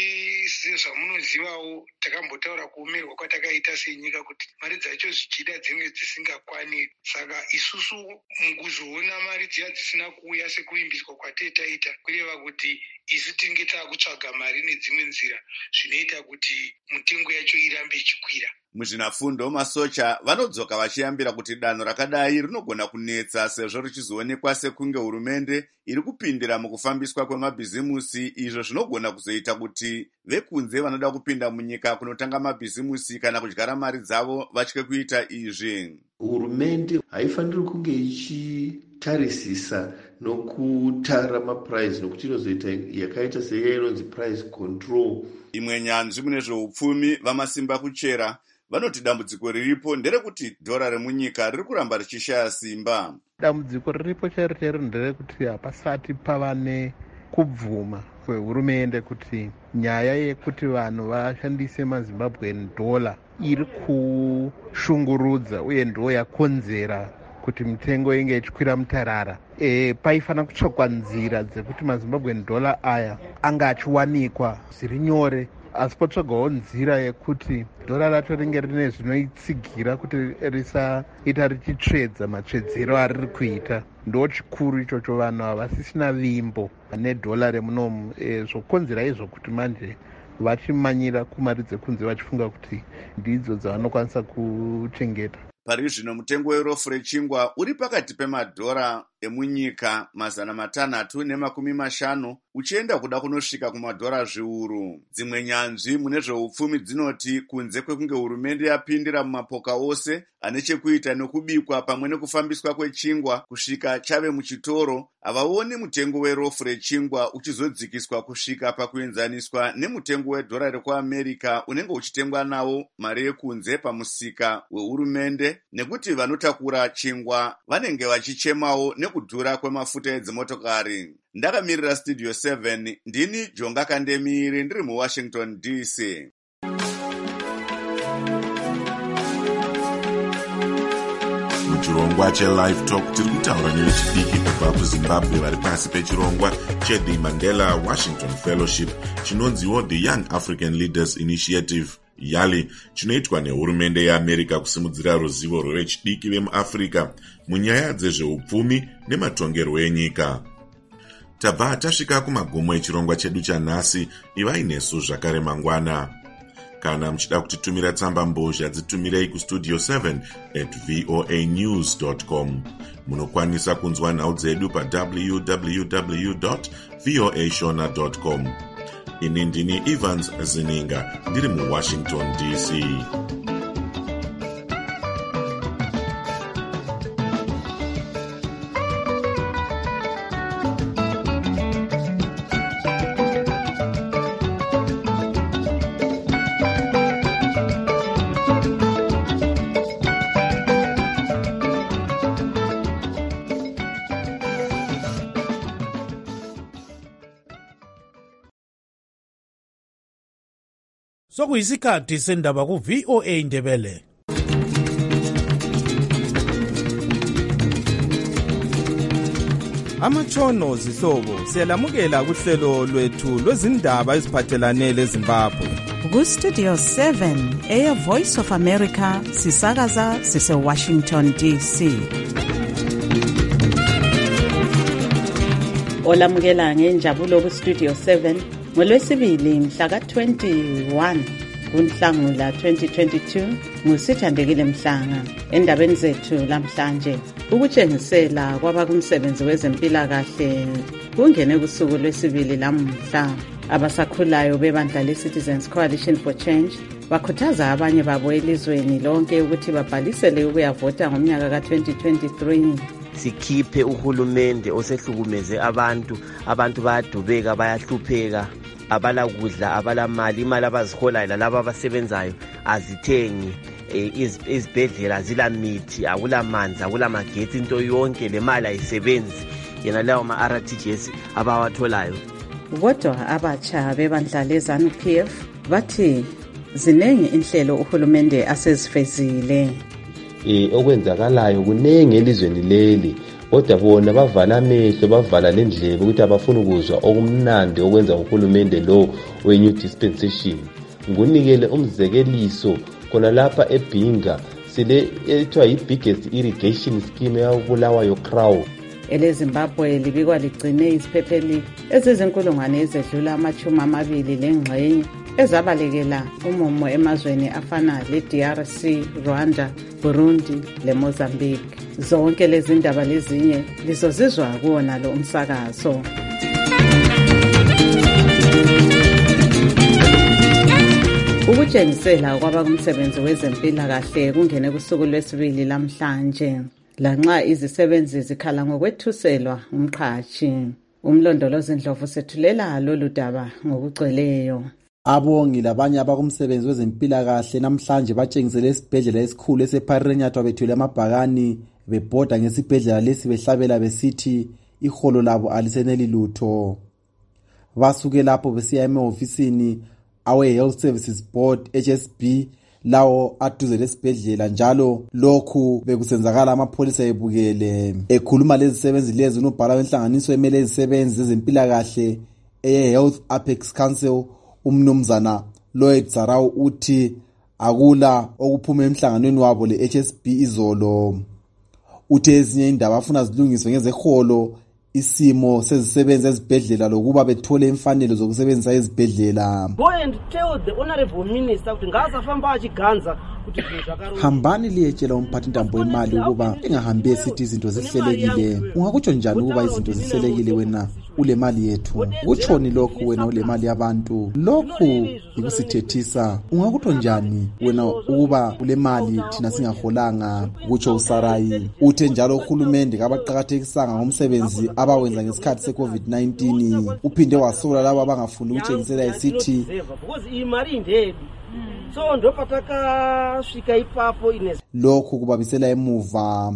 sezvamunozivawo takambotaura kuumirwa kwatakaita senyika kuti mari dzacho zvichida dzinge dzisingakwani. Saka isusu mukuzoona mari dziya dzisina kuuya sekuimbiswa kwatetaita kureva kuti isu tinge taakutsvaga mari nedzimwe nzira zvinoita kuti mutengo yacho irambe ichikwira. Muzvinafundo masocha vanodzoka vachiyambira kuti danho rakadai rinogona kunetsa sezvo richizoonekwa sekunge hurumende iri kupindira mukufambiswa kwemabhizimusi, izvo zvinogona kuzoita kuti vekunze vanoda kupinda munyika kunotanga mabhizimusi kana kudyara mari dzavo vatye kuita izvi. Hurumende haifaniri kunge ichitarisisa nokutara mapurice nokuti inozoita yakaita seinonzi price control. Imwe nyanzvi mune zveupfumi vamasimba kuchera vanoti dambudziko riripo nderekuti dhora remunyika riri kuramba richishaya simba. Dambudziko riripo chero chero nderekuti hapasati pava nekubvuma kwehurumende kuti nyaya yekuti vanhu vashandise maZimbabwean dollar iri kushungurudza uye ndo yakonzera kuti mitengo inge ichikwira mutarara. E, paifanira kutsvakwa nzira dzekuti maZimbabwean dollar aya anga achiwanikwa zviri nyore, asi potsvagawo nzira yekuti dhora racho ringe rine zvinoitsigira kuti risaita richitsvedza matsvedzero ariri kuita. Ndo chikuru ichocho, vanhu havasisina vimbo nedhora remunomu, e, zvokonzera izvo kuti manje vachimanyira kumari dzekunze vachifunga kuti ndidzo dzavanokwanisa kuchengeta. Pari zvino mutengo werofu rechingwa uri pakati pemadhora emunyika mazana matanhatu nemakumi mashanu uchienda kuda kunosvika kumadhora zviuru. Dzimwe nyanzvi mune zveupfumi dzinoti kunze kwekunge hurumende yapindira mumapoka ose ane chekuita nekubikwa pamwe nekufambiswa kwechingwa kusvika chave muchitoro, havaoni mutengo werofu rechingwa uchizodzikiswa kusvika pakuenzaniswa nemutengo wedhora rekuamerica unenge uchitengwa nawo mari yekunze pamusika wehurumende, nekuti vanotakura chingwa vanenge vachichemawo nekudhura kwemafuta edzimotokari. Ndakamirira Studio seven, ndini Jonga Kandemiri ndiri muWashington D C. Muchirongwa cheLive Talk tiri kutaura nevechidiki kubva kuZimbabwe vari pasi pechirongwa cheThe Mandela Washington Fellowship chinonziwo The Young African Leaders Initiative YALI, chinoitwa nehurumende yeAmerica kusimudzira ruzivo rwevechidiki vemuAfrica munyaya dzezveupfumi nematongerwo enyika. Tabva tasvika kumagumo echirongwa chedu chanhasi. Ivai nesu zvakare mangwana. Kana muchida kutitumira tsamba mbozha dzitumirei kustudio seven at voa news dot com. Munokwanisa kunzwa nhau dzedu pa w w w dot voa shona dot com. Ini ndini Evans Zininga ndiri muWashington D C. sokuyisikhathi sendaba ku-V O A Ndebele. Amatshono zihlobo siyalamukela kuhlelo lwethu lwezindaba eziphathelane leZimbabwe. Ku-Studio seven, Air Voice of America, sisakaza sise-Washington D C. Olamukela ngenjabulo ku-Studio seven ngolwesibili mhla ka-twenty-one kuNhlangula twenty twenty-two ngusithandekile Mhlanga. Endabeni zethu lamhlanje, ukutshengisela kwabakumsebenzi wezempilakahle kungene kusuku lwesibili lamhla. Abasakhulayo bebandla le-Citizens Coalition for Change bakhuthaza abanye babo elizweni lonke ukuthi babhalisele ukuyavota ngomnyaka ka-twenty twenty-three. Sikhiphe uhulumende osehlukumeze abantu, abantu bayadubeka, bayahlupheka, abala kudla, abala mali, imali abaziholayo lalabo abasebenzayo azithengi. Izibhedlela zila mithi, akula manzi, akula magetsi, into yonke le mali ayisebenzi. Yena lawo ma-R T G S abawatholayo. Kodwa abatsha bebandla le-ZANU P F bathi zinengi inhlelo uhulumende asezifezile. Eh okwenzakalayo kunenge elizweni leli, kodwa bona bavala amehlo, bavala lendlebe ukuthi abafuna ukuzwa okumnandi okwenza uhulumende lo we-new dispensation. Ngunikele umzekeliso khona lapha eBhinga sile ethiwa yi-biggest irrigation scheme yabulawayo Crown. EleZimbabwe libikwa ligcine iziphepheli ezizinkulungwane ezedlula amachumi amabili lengxenye ezabalekela umumo emazweni afana le-D R C, Rwanda, Burundi le-Mozambique. Zonke lezi ndaba lezinye lizozizwa kuwona lo umsakazo. Ukutshengisela kwabakumsebenzi wezempilakahle kungene kusuku lwesibili lamhlanje. Lanxa izisebenzi zikhala ngokwethuselwa umqhashi. Umlondolozi Ndlovu sethulela lolu daba ngokugcweleyo. Abongi labanye abakumsebenzi wezempilakahle namhlanje batshengisele esibhedlela esikhulu esePharirenyatwa bethwele amabhakani bebhoda ngesibhedlela lesi behlabela besithi iholo labo aliseneli lutho. Basuke lapho besiya emahofisini awe Health Services Board H S B lawo aduze lesibhedlela, njalo lokhu bekusenzakala amapholisa ebukele. Ekhuluma lezi sebenzi lezi unobhala wenhlanganiso emele izisebenzi zezempilakahle e-Health Apex Council umnumzana Lloyd Zarau uthi akula okuphuma emhlanganweni wabo le-H S B izolo. Uthe ezinye indaba afuna zilungiswe ngezeholo, isimo sezisebenzi ezibhedlela lokuba bethole imfanelo zokusebenzisa ezibhedlela. Go and tell the honorable minister ukuthi ngasafamba achiganza kuti zvakarona. Hambani liyetshela umphathi ntambo imali ukuba engahambi esithi izinto zihlelekile. Ungakutsho njani ukuba izinto zihlelekile wena ule mali yethu? Kutshoni lokhu wena ule mali yabantu? Lokhu ikusithethisa. Ungakutsho njani wena ukuba ule mali thina singaholanga? Kutsho uSarayi. Uthe njalo uhulumende kabaqhakathekisanga ngomsebenzi abawenza ngesikhathi se-COVID nineteen. Uphinde wasola labo abangafuni ukutshengisela esithi because imali indebe. So ndo patakasvika ipapo ine lokhu kubabisela emuva.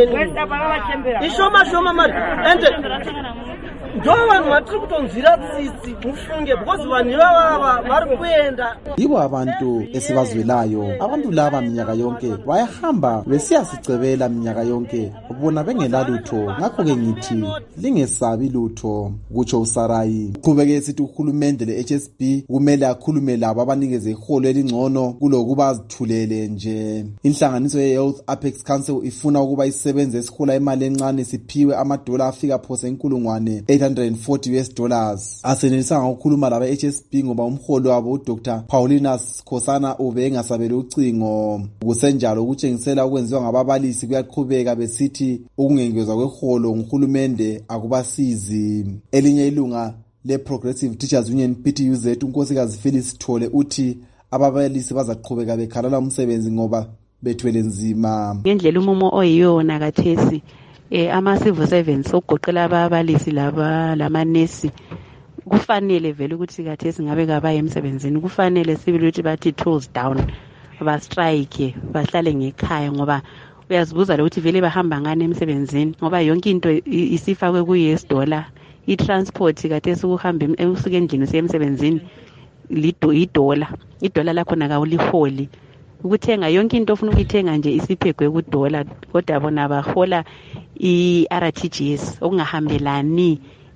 Ishoma shoma mari ende ndo vanhu vatiri kutonzira tsitsi mufunge because vanhu ivava vari kuenda. Ibo abantu esibazwelayo, abantu laba minyaka yonke bayahamba besiyasicebela minyaka yonke bona bengela lutho. Ngakho-ke ngithi lingesabi lutho, kutsho uSarayi. Qhubeke esithi uhulumende le-H S B kumele akhulume labo abanikeze iholo elingcono kulokuba azithulele nje. Inhlanganiso ye-Health Apex Council ifuna ukuba isebenze esihola imali encane siphiwe amadola afika phose inkulungwane eight hundred forty U S dollars. Asenelisanga ukukhuluma laba H S B ngoba umholo wabo uDr Paulinus Khosana ube engasabeli ucingo. Kusenjalo ukutshengisela okwenziwa ngababalisi kuyaqhubeka besithi ukungengezwa kweholo nguhulumende akubasizi. Elinye ilunga le-Progressive Teachers Union P T U Z unkosikazi Phyllis Thole uthi ababalisi bazaqhubeka bekhalala umsebenzi ngoba bethwele nzima. Ngendlela umumo oyiyona kathesi eh ama civil servants ogoqela ababalisi laba lamanesi kufanele vele ukuthi kathesi ngabe kabaye emsebenzini, kufanele sibili ukuthi bathi tools down, ba strike, bahlale ngekhaya ngoba uyazibuza ukuthi vele bahamba ngane emsebenzini ngoba yonke into isifakwe ku U S dollar. I transport kathesi ukuhamba usuke endlini usiye emsebenzini lido idola idola lakhona kawuliholi ukuthenga yonke into ofuna ukuyithenga nje isiphegwe kudola kodwa bona bahola i-R T G S okungahambelani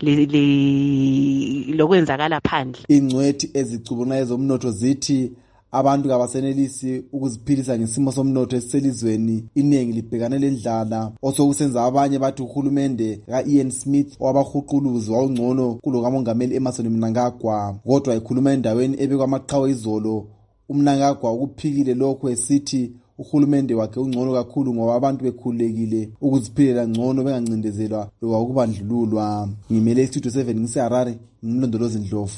lokwenzakala phandle. Ingcwethi ezicubuna ezomnotho zithi abantu kabasenelisi ukuziphilisa ngesimo somnotho esiselizweni, iningi libhekane lendlala osokusenza abanye bathi uhulumende ka-Ian Smith wabahuquluzi wawungcono kulo kamongameli Emmerson Mnangagwa. Kodwa ekhuluma endaweni ebekwa amaqhawe izolo, uMnangagwa ukuphikile lokho esithi uhulumende wakhe ungcono kakhulu ngoba abantu bekhulekile ukuziphilela ngcono bengancindezelwa loba ukubandlululwa. Ngimele istudio seven ngiseHarare, ngimlondolozi Ndlovu.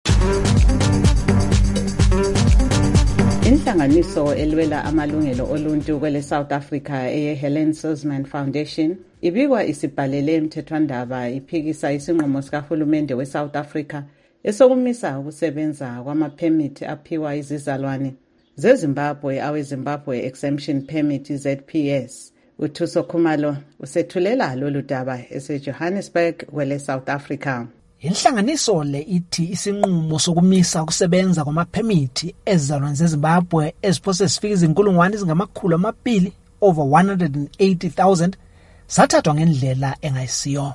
Inhlanganiso elwela amalungelo oluntu kwele South Africa eye Helen Suzman Foundation ibikwa isibhalele emthethwandaba iphikisa isinqumo sikahulumende we South Africa esokumisa ukusebenza kwama-permit aphiwa izizalwane zeZimbabwe awe-Zimbabwe Exemption Permit Z P S. uThuso Khumalo usethulela lolu daba eseJohannesburg kwele South Africa. Inhlanganiso le ithi isinqumo sokumisa ukusebenza kwamaphemithi ezizalwane zeZimbabwe eziphose zifika izinkulungwane ezingamakhulu amabili over one hundred eighty thousand sathathwa ngendlela engayisiyo.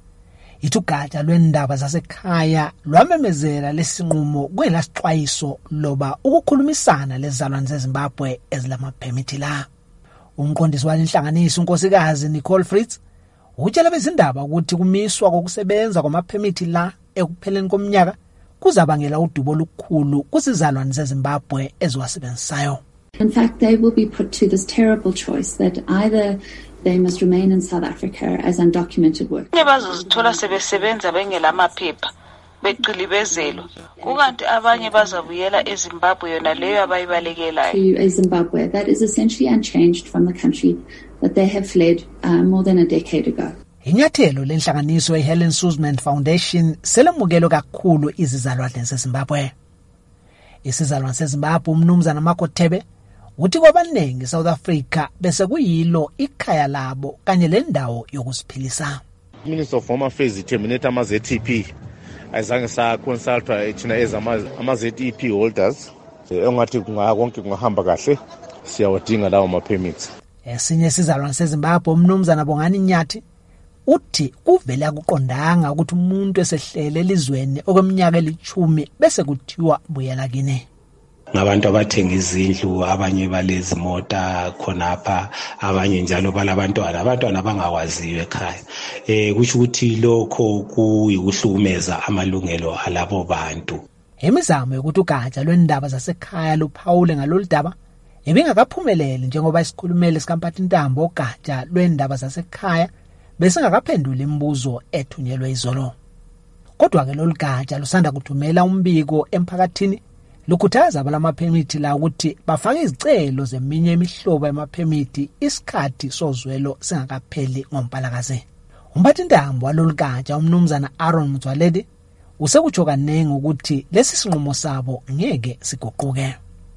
Ithugatsha lwendaba zasekhaya lwamemezela lesinqumo kwelasixwayiso loba ukukhulumisana lezizalwane zeZimbabwe ezilamaphemithi la. Umqondisi walenhlanganiso unkosikazi Nicole Fritz utshela bezindaba ukuthi kumiswa kokusebenza kwamaphemithi la ekupheleni komnyaka kuzabangela udubo olukhulu kuzizalwane zeZimbabwe eziwasebenzisayo. In fact, they will be put to this terrible choice that either they must remain in South Africa as undocumented workers. Bazozithola sebesebenza bengelamaphepha beqilibezelo kukanti abanye bazabuyela eZimbabwe yona leyo abayibalekelayo. To a Zimbabwe that is essentially unchanged from the country that they have fled uh, more than a decade ago. Inyathelo lenhlanganiso eHelen Suzman Foundation selemukelo kakhulu izizalwane zeZimbabwe. Isizalwane seZimbabwe umnumzana Makothebe uthi kwabaningi South Africa bese kuyilo ikhaya labo kanye lendawo yokusiphilisa. Minister of Home Affairs terminate ama Z T P ayizange sa consulta ethina ezama Z T P holders engathi kungakonke kungahamba kahle siyawadinga lawo ma permits. Esinye isizalwane seZimbabwe umnumzana Bongani Nyathi uthi kuvele akuqondanga ukuthi umuntu esehlele elizweni okweminyaka elithumi bese kuthiwa buyela kini. Ngabantu abathenga izindlu, abanye balezi mota khonapha, abanye njalo balabantwana abantwana abangakwaziyo ekhaya. Eh kusho ukuthi lokho kuyikuhlukumeza amalungelo alabo bantu. Imizamo yokuthi ugatsha lwendaba zasekhaya luphawule ngalolu daba ebingakaphumeleli njengoba isikhulumeli sikaMphathintambo ogatsha lwendaba zasekhaya besingakaphendula imibuzo ethunyelwe izolo. Kodwa ke lolu gatsha lusanda kuthumela umbiko emphakathini lukhuthaza abalamaphemithi la ukuthi bafake izicelo zeminye imihlobo yamaphemithi isikhathi sozwelo singakapheli ngoMpalakazi. Umphathintambo walolu gatsha umnumzana Aaron Mtswaledi usekutsho kanengi ukuthi lesi sinqumo sabo ngeke siguquke.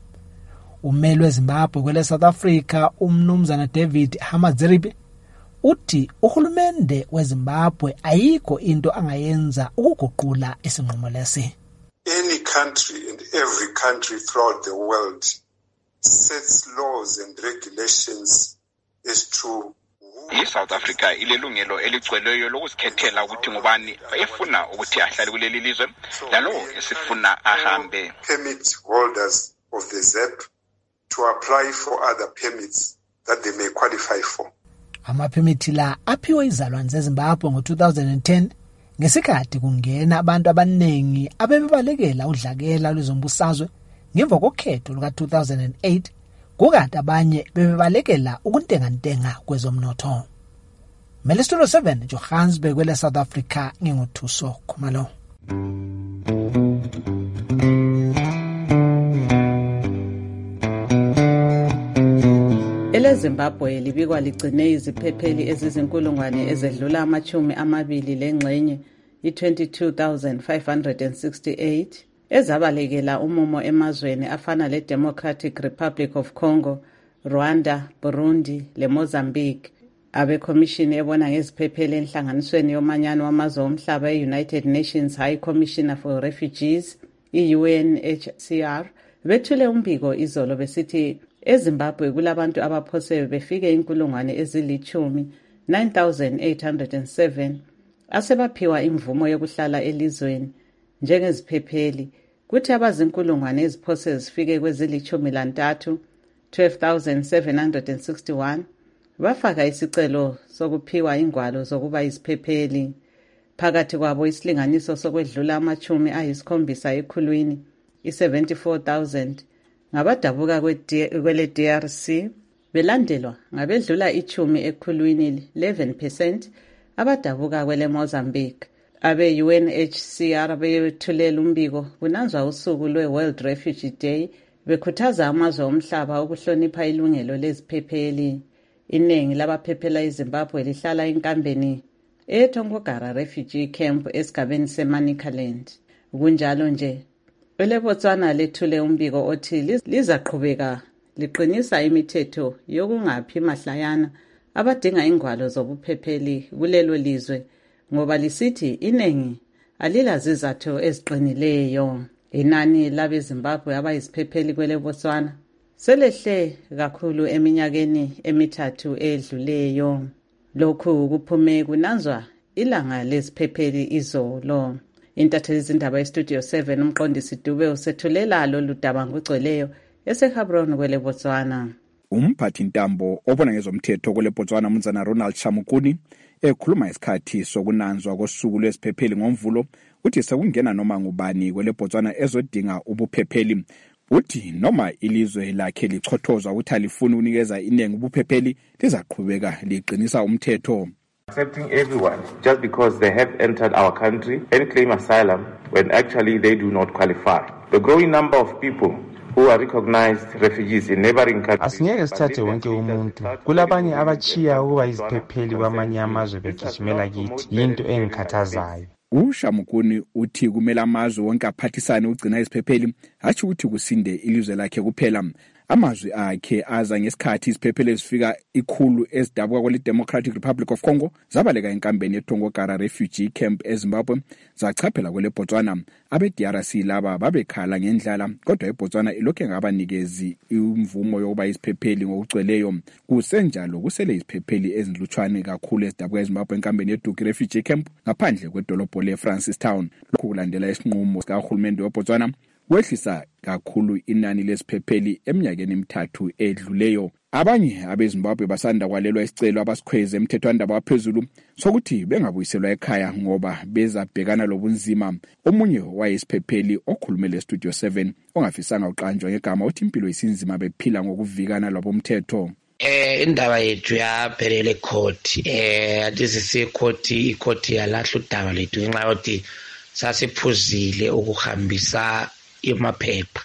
Ummeli weZimbabwe kwele South Africa umnumzana David Hamadziribe uthi uhulumende weZimbabwe ayikho into angayenza ukuguqula isinqumo lesi. Any country and every country throughout the world sets laws and regulations as to iSouth Africa ilelungelo eligcweleyo lokuzikhethela ukuthi ngubani efuna ukuthi ahlale kuleli lizwe lalo esifuna ahambe. Permit holders of the Z E P to apply for other permits that they may qualify for. Amaphemithi la aphiwe izalwane zeZimbabwe ngo two thousand ten ngesikhathi kungena abantu abanengi abebebalekela udlakela lwezombusazwe ngemva kokhetho luka two thousand eight kukanti abanye bebebalekela ukuntengantenga kwezomnotho. Studio seven Johannesburg kwele South Africa nginguthuso Khumalo. EleZimbabwe libikwa ligcine iziphepheli ezizinkulungwane ezedlula amachumi amabili lengxenye i-twenty-two thousand five hundred sixty-eight ezabalekela umumo emazweni afana le-Democratic Republic of Congo, Rwanda, Burundi leMozambique. Abekhomishini ebona ngeziphepheli enhlanganisweni yomanyano wamazwe omhlaba e-United Nations High Commissioner for Refugees i-U N H C R bethule umbiko izolo besithi eZimbabwe kulabantu abaphose befike inkulungwane ezilichumi nine thousand eight hundred seven asebaphiwa imvumo yokuhlala elizweni njengeziphepheli, kuthi abazinkulungwane eziphose zifike kwezilichumi lantathu twelve thousand seven hundred sixty-one bafaka isicelo sokuphiwa ingwalo zokuba iziphepheli. Phakathi kwabo isilinganiso sokwedlula amachumi ayisikhombisa ekhulwini i-seventy-four thousand ngabadabuka kwele D R C, belandelwa ngabedlula ichumi ekhulwini eleven percent abadabuka kwele Mozambique. Abe U N H C R bethulela umbiko kunanzwa usuku lwe-World Refugee Day bekhuthaza amazwe omhlaba ukuhlonipha ilungelo leziphepheli. Iningi labaphephela eZimbabwe lihlala enkambeni eTongogara Refugee Camp esigabeni seManicaland. Kunjalo nje eleBotswana lethule umbiko othi lizaqhubeka liqinisa imithetho yokungaphi mahlayana abadinga ingwalo zobuphepheli kulelo lizwe ngoba lisithi iningi alilazizathu eziqinileyo. Inani labeZimbabwe abayiziphepheli kweleBotswana selehle kakhulu eminyakeni emithathu edluleyo. Lokhu kuphume kunanzwa ilanga leziphepheli izolo. Intatheli zindaba eStudio seven umqondisi Dube usethulela lolu daba ngogcweleyo eseHabron kweleBotswana. Umphathi ntambo obona ngezomthetho kweleBotswana Mnumzana Ronald Shamukuni ekhuluma isikhathi sokunanzwa kosuku lwesiphepheli ngomvulo uthi sekungena noma ngubani kweleBotswana ezodinga ubuphepheli. Uthi noma ilizwe lakhe lichothozwa ukuthi alifuni unikeza inengi ubuphepheli lizaqhubeka liqinisa umthetho. Accepting everyone just because they have entered our country and claim asylum when actually they do not qualify. The growing number of people who are recognized refugees in neighboring countries. Asingeke sithathe wonke umuntu. Kulabanye abachiya ukuba iziphepheli kwamanye amazwe begijimela kithi. Yinto engikhathazayo. uShamukuni uthi kumele amazwe wonke aphathisane ugcina iziphepheli hathi ukuthi kusinde ilizwe lakhe kuphela. Amazwi akhe aza ngesikhathi iziphepheli ezifika ikhulu ezidabuka kwele Democratic Republic of Congo zabaleka enkambeni eTongogara Refugee Camp eZimbabwe zachaphela kwele Botswana. Abe D R C laba babekhala ngendlala kodwa eBotswana ilokhe ngabanikezi imvumo yokuba iziphepheli ngokugcweleyo. Kusenjalo kusele iziphepheli ezilutshwane kakhulu ezidabuka eZimbabwe enkambeni yeDuki Refugee Camp ngaphandle kwedolobho leFrancistown. Lokhu kulandela isinqumo sikahulumende weBotswana wehlisa kakhulu inani lesiphepheli eminyakeni emithathu edluleyo. Abanye abeZimbabwe basanda kwalelwa isicelo abasikhweze emthethwandaba waphezulu sokuthi bengabuyiselwa ekhaya ngoba bezabhekana lobunzima. Omunye wayesiphepheli okhulume leStudio seven ongafisanga uqanjwa ngegama uthi impilo isinzima bephila ngokuvikana lwabomthetho. Eh indaba yethu yaphelela ecourt eh adizisi ecourt icourt yalahla udaba lethu ngenxa yokuthi sasiphuzile ukuhambisa imaphepha.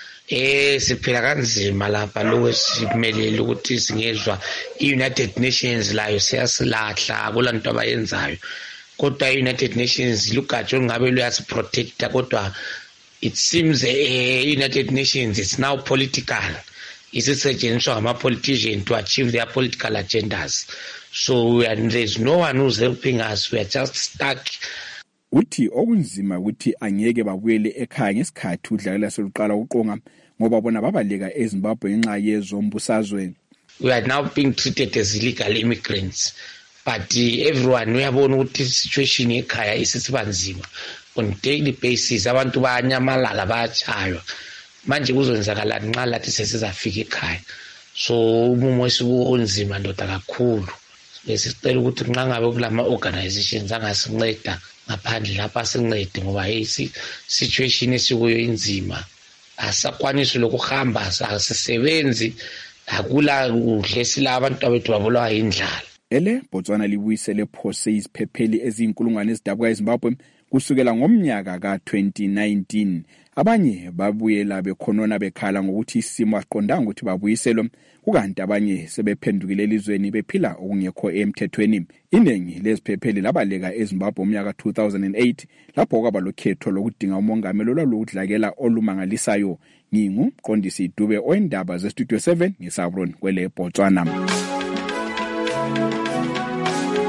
Eh siphila kanzima lapha lokho simelele ukuthi singezwa iUnited Nations layo siyasilahla akulanto abayenzayo. Kodwa iUnited Nations lugatsho ngabe luyasiprotecta kodwa it seems eh United Nations it's now political. Isisetshenziswa ngama-politicians to achieve their political agendas. So and there's no one who's helping us. We are just stuck. Uthi okunzima ukuthi angeke babuyele ekhaya ngesikhathi udlala seluqala uqonga ngoba bona babaleka eZimbabwe ngenxa yezombusazwe. We are now being treated as illegal immigrants. But uh, everyone uyabona ukuthi situation ekhaya isisibanzima. On daily basis abantu bayanyamalala bayachaywa. Manje kuzonzakala nqa lathi sesizafika ekhaya. So umumo esikunzima ndoda kakhulu. Lesicela ukuthi nqa ngabe kulama organizations angasinceda ngaphandle lapha sincede ngoba hey situation esikuyo inzima. Asakwanisi lokuhamba asisebenzi akula kuhle sila abantu abethu babulawa indlala. Ele Botswana libuyisele phose iziphepheli ezinkulungwane ezidabuka eZimbabwe kusukela ngomnyaka ka twenty nineteen. Abanye babuyela bekhonona bekhala ngokuthi isimo asiqondanga ukuthi babuyiselwe kukanti abanye sebephendukile elizweni bephila okungekho emthethweni. Iningi leziphepheli labaleka eZimbabwe umnyaka two thousand eight lapho kwaba lokhetho lokudinga umongameli olwaludlakela olumangalisayo. Ngingu Qondisi Dube oyindaba zeStudio seven ngeSabron kwele Botswana.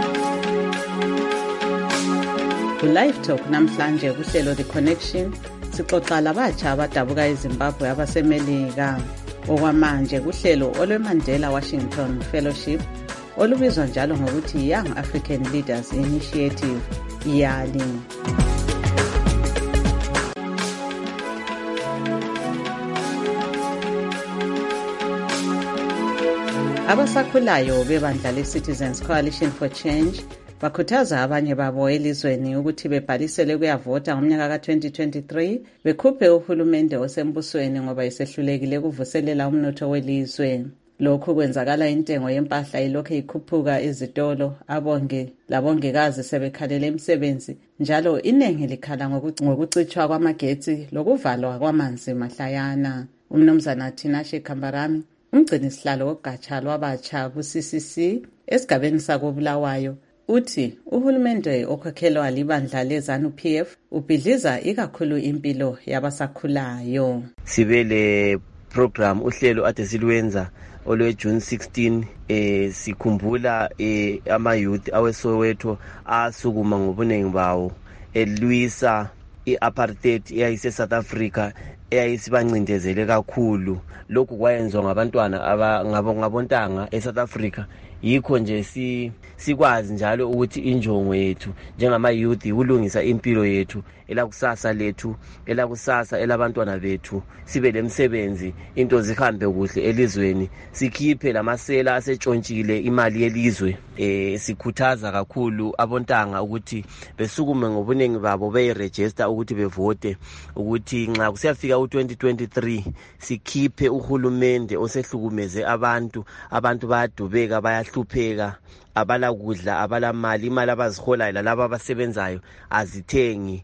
Live Talk namhlanje kuhlelo The Connection sixoxa labatsha abadabuka eZimbabwe abasemelika okwamanje kuhlelo olweMandela Washington Fellowship olubizwa njalo ngokuthi Young African Leaders Initiative, YALI. Abasakhulayo bebandla le-Citizens Coalition for Change bakhuthaza abanye babo elizweni ukuthi bebhalisele kuyavota ngomnyaka ka twenty twenty-three bekhuphe uhulumende osembusweni ngoba isehlulekile ukuvuselela umnotho welizwe. Lokhu kwenzakala intengo yempahla ilokhu ikhuphuka ezitolo, abonge labongikazi sebekhalela imisebenzi, njalo iningi likhala ngokucitshwa kwamagetsi lokuvalwa kwamanzi mahlayana. Umnumzana Tinashe Kambarami, umgcini sihlalo wogatsha lwabatsha ku-C C C esigabeni sakobulawayo, uthi uhulumende okhokhelwa libandla leZANU P F ubhidliza ikakhulu impilo yabasakhulayo. Sibe le program uhlelo ade silwenza olwe June sixteenth eh sikhumbula eh ama youth aweSoweto asukuma ngobunengi bawo elwisa iapartheid eyayise South Africa eyayisibancindezele kakhulu. Lokhu kwayenzwa ngabantwana abangabo ngabontanga eSouth Africa. Yikho nje si sikwazi njalo ukuthi injongo yethu njengama youth ulungisa impilo yethu elakusasa lethu, elakusasa elabantwana bethu, sibe lemsebenzi, into zihambe kuhle elizweni, sikhiphe lamasela asetshontsile imali yelizwe. Eh sikhuthaza kakhulu abontanga ukuthi besukume ngobunengi babo beyiregister ukuthi bevote, ukuthi nxa kusiyafika u twenty twenty-three sikhiphe uhulumende osehlukumeze abantu, abantu bayadubeka, bayahlupheka, abala kudla, abala mali, imali abaziholayo lalabo abasebenzayo azithengi,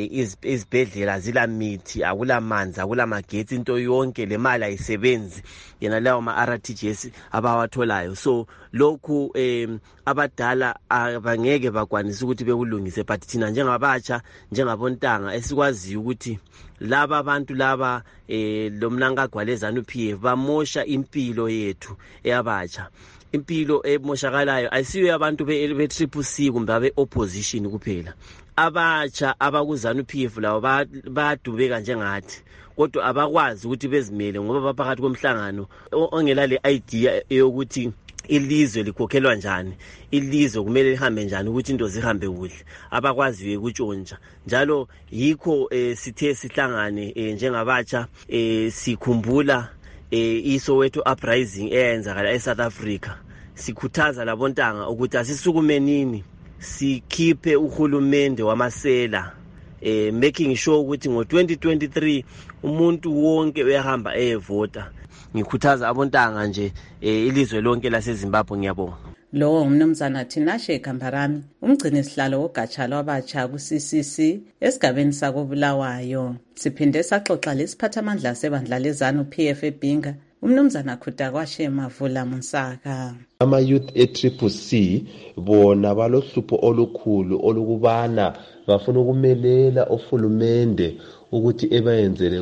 izibhedlela zila mithi, akula manzi, akula magetsi, into yonke le mali ayisebenzi yena lawo ma R T G S abawatholayo. So lokhu eh abadala abangeke bakwanisa ukuthi bekulungise, but thina njengabatsha njengabontanga esikwazi ukuthi laba abantu laba eh lomnankagwa leZANU P F bamosha impilo yethu eyabatsha. Impilo emoshakalayo ayisiyo abantu be triple C kumbe abe opposition kuphela. Abatsha abakuZANU P F lawo badubeka njengathi, kodwa abakwazi ukuthi bezimele ngoba baphakathi komhlangano ongela le idea yokuthi ilizwe likhokhelwa njani, ilizwe kumele lihambe njani, ukuthi into zihambe kuhle, abakwazi ukutshontsha. Njalo yikho eh, sithe sihlangane eh, njengabatsha eh, sikhumbula eh, iSoweto uprising eyenzakala eSouth Africa. Sikhuthaza labontanga ukuthi asisukumenini sikhiphe uhulumende wamasela, eh, making sure ukuthi ngo twenty twenty-three umuntu wonke uyahamba eyevota. Ngikhuthaza abontanga nje eh, ilizwe lonke laseZimbabwe. Ngiyabonga. Lo umnumzana Tinashe Kambarami, umgcini sihlalo wogatsha lwabatsha ku-C C C esigabeni sakobulawayo. Siphinde saxoxa lesiphathamandla sebandla leZANU P F eBhinga, umnumzana Khutakwashe Mavula Munsaka. Ama youth e-Triple C bona balohlupho olukhulu olukubana bafuna ukumelela uhulumende ukuthi ebayenzele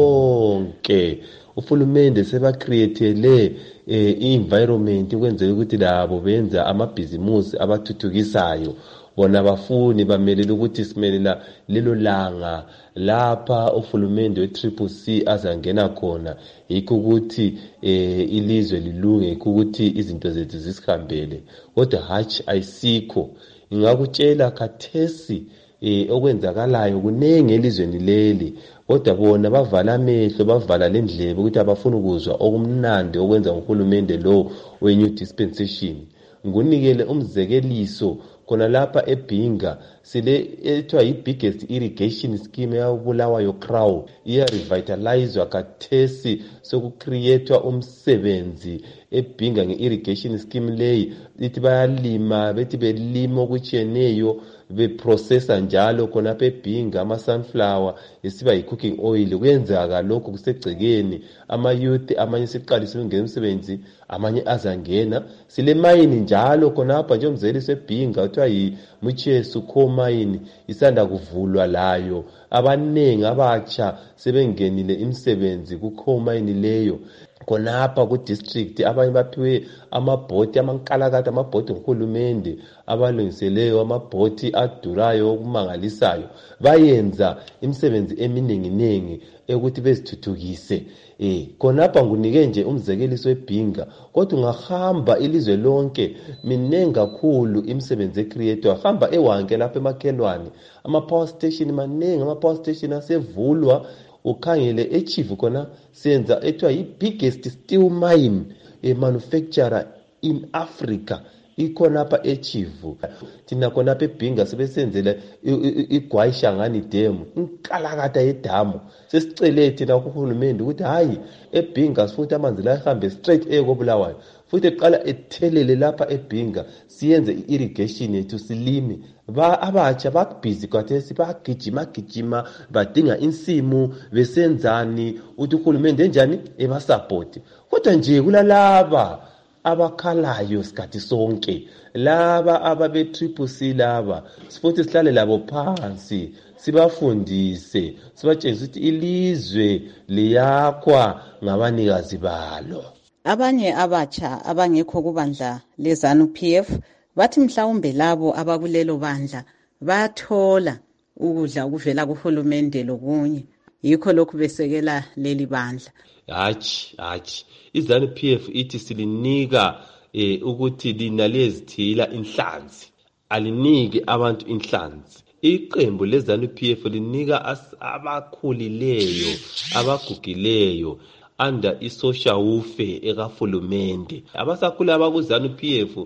konke. Uhulumende seba createle eh, environment ukwenzela ukuthi labo benza amabhizimusi abathuthukisayo. Bona bafuni bamelela ukuthi simelela lelo langa lapha uhulumende we-Triple C azangena khona, yikho ukuthi eh, ilizwe lilunge, yikho ukuthi izinto zethu zisihambele. Kodwa hatch ayisikho. Ngingakutshela khathesi eh, okwenzakalayo kunenge elizweni leli, kodwa bona bavala amehlo, bavala lendlebe ukuthi abafuna ukuzwa okumnandi okwenza uhulumende lo we-new dispensation. Ngunikele umzekeliso khona lapha eBhinga sile ethiwa yi-biggest irrigation scheme yabulawayo Crown, iya revitalizwa kathesi sokucreatewa umsebenzi eBhinga nge-irrigation scheme leyi. Lithi bayalima, bethi belima okutshiyeneyo, beprocessa njalo khona phe eBhinga ama sunflower esiba yi-cooking oil. Kuyenzeka lokho kusegcekeni, ama youth amanye siqalise ukungena umsebenzi, amanye azangena. Sile mine njalo khona apha nje umzeliso eBhinga kuthiwa yi-Muchesu Coal Mine isanda kuvulwa layo. Abanengi abatsha sebengenile imisebenzi ku coal mine leyo. khonapha ku-district abanye baphiwe amabhoti amankalakade amabhoti ngurhulumende abalungiseleyo amabhoti adurayo okumangalisayo bayenza imisebenzi emininginingi ekuthi bezithuthukise eh khonapha ngunike nje umzekeliso webhinga kodwa ungahamba ilizwe lonke minengi kakhulu imisebenzi ecreator hamba ewanke lapha emakhelwane ama power station manengi ama power station asevulwa ukhangele echief kona senza ethiwa yi-biggest steel mine a manufacturer in Africa ikhonapha echivu thina khonapha ebhinga sebesenzela igwayishangani dam inkalakata yedamu sesicele thina kuhulumende ukuthi hayi ebhinga sifuthi amanzi la ehambe straight ekobulawayo futhi eqala ethelele lapha ebhinga siyenze i-irrigation yethu silime ba abatsha bakubhizi kwathesi bagijima gijima badinga insimu besenzani uthi uhulumende enjani ebasupport kodwa nje kulalaba abakhalayo sikhathi sonke laba ababe triple C laba sifuthi sihlale labo phansi sibafundise sibatshengise ukuthi ilizwe liyakhwa ngabanikazi balo. Abanye abatsha abangekho kubandla lezanu P F bathi mhlawumbe labo abakulelo bandla bayathola ukudla okuvela kuhulumende lokunye yikho lokhu besekela leli bandla. Hachi hachi izanu P F ithi silinika eh, ukuthi linalezithila inhlanzi aliniki abantu inhlanzi. Iqembu lezanu P F linika abakhulileyo abagugileyo under isocial welfare ekahulumende. Abasakhula abakuzanu P F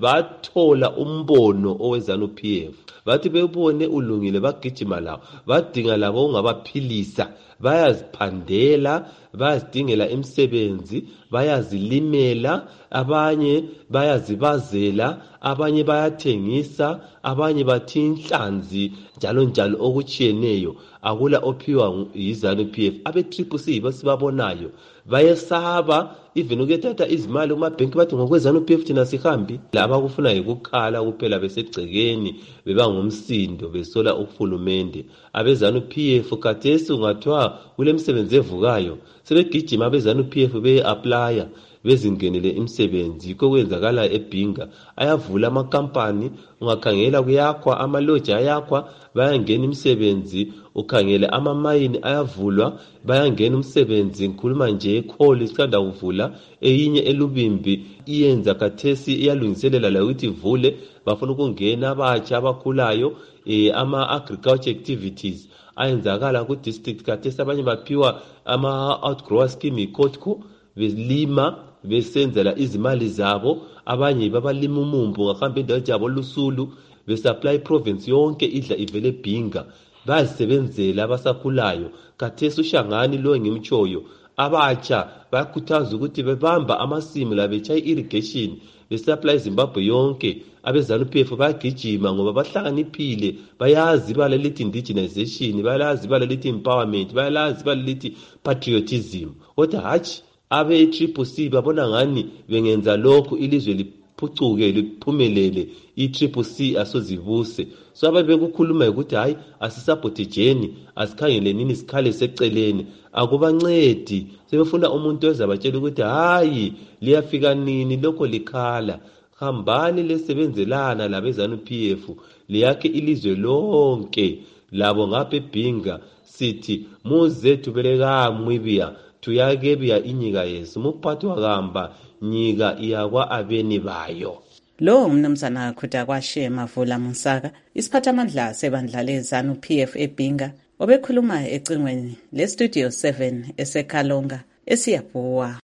bathola umbono owezanu P F bathi bebone ulungile bagijima lawo badinga labo ungabaphilisa bayaziphandela bayazidingela imisebenzi bayazilimela abanye bayazibazela abanye bayathengisa abanye bathi inhlanzi njalo njalo okuchiyeneyo akula ophiwa yizanu P F abe triple C basibabonayo bayesaba even ukuthatha izimali kuma bank bathi ngokwezanu P F thina sihambi laba kufuna ukukhala kuphela besegcekeni bebangumsindo besola uhulumende abezanu P F kathesi ungathwa kule misebenzi evukayo sebegijima abezanu P F be applya bezingenele imisebenzi kokwenzakala ebhinga ayavula amakampani ungakhangela kuyakhwa amaloji ayakhwa bayangena imisebenzi ukhangele amamayini ayavulwa bayangena umsebenzi ngikhuluma nje ekholi isicanda kuvula eyinye elubimbi iyenza kathesi iyalungiselela la ukuthi ivule bafuna ukungena abatsha abakhulayo eh, ama agriculture activities ayenzakala ku district kathesi abanye baphiwa ama outgrower scheme ikotko belima besenzela izimali zabo abanye babalima umumbu ngahamba endawo jabo lusulu besupply province yonke idla ivele ebhinga bazisebenzela abasakhulayo kathesi ushangani lo ngimtshoyo abatsha bayakhuthaza ukuthi bebamba amasimu la becha irrigation besupply Zimbabwe yonke abezanu P F bayagijima ngoba bahlakaniphile bayazi bala lithi indigenization bayazi bala lithi empowerment bayazi bala lithi patriotism kodwa hachi abe triple C babona ngani bengenza lokho ilizwe liphucuke liphumelele i-triple C asozivuse so ababe kukhuluma ukuthi hayi asisupport jeni asikhangele nini sikhale seceleni akubancedi sebefuna umuntu ozabatshela ukuthi hayi liyafika nini lokho likhala hambani lesebenzelana labezanu P F liyakhe ilizwe lonke labo ngapha ebhinga sithi muze tubeleka mwibia tuyagebya inyika yesu muphathi wakamba nyika iyakwa abeni bayo. Lo umnumzana Khutha Kwashe Mavula Musaka isiphathamandla sebandla lezanu P F ebhinga obekhuluma ecingweni le studio seven eseKhalonga esiyabhuwa.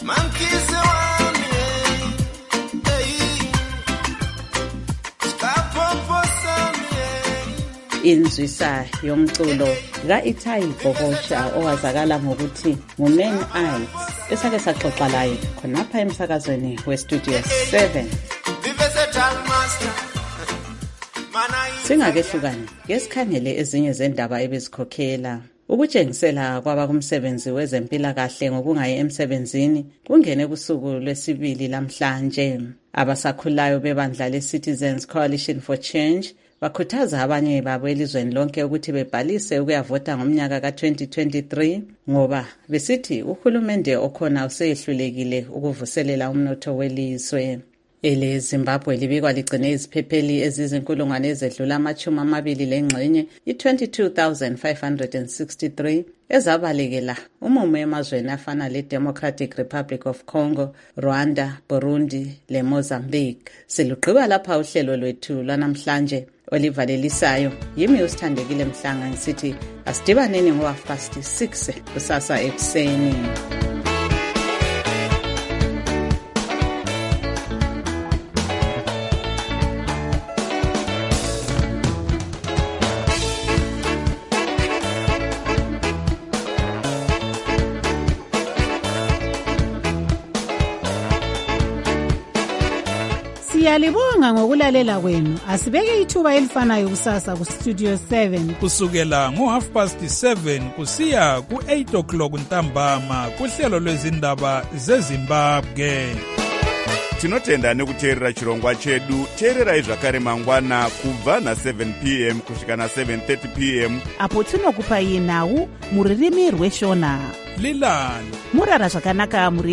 Inzwisa yomculo ka-Itai Bokosha owazakala ngokuthi nguMan Eyes esake saxoxa laye khonapha emsakazweni weStudio seven. Singakehlukani ngesikhangele ezinye zendaba ebezikhokhela ukutshengisela kwaba kumsebenzi wezempilakahle ngokungayi emsebenzini kungene kusuku lwesibili lamhlanje. Abasakhulayo bebandla le-Citizens Coalition for Change bakhuthaza abanye babo elizweni lonke ukuthi bebhalise ukuyavota ngomnyaka ka twenty twenty-three ngoba besithi uhulumende okhona usehlulekile ukuvuselela umnotho welizwe. Ele Zimbabwe libikwa ligcine iziphepheli ezizinkulungwane ezedlula amachumi amabili lengxenye i-twenty-two thousand five hundred sixty-three ezabalekela umumo emazweni afana le-Democratic Republic of Congo, Rwanda, Burundi le Mozambique. Siluqhiba lapha uhlelo lwethu lwanamhlanje olivalelisayo. Yimi usithandekile Mhlanga ngisithi asidibaneni ngo half past six kusasa ekuseni. Siyalibonga ngokulalela kwenu. Asibeke ithuba elifanayo kusasa ku Studio seven kusukela ngo half past seven kusiya ku eight o'clock ntambama kuhlelo lwezindaba zeZimbabwe. Tinotenda nekuteerera chirongwa chedu. Teererai zvakare mangwana kubva na seven p m kusvika na seven thirty p m apo tinokupai nhau muririmi rweshona. Lilani murara zvakanaka muri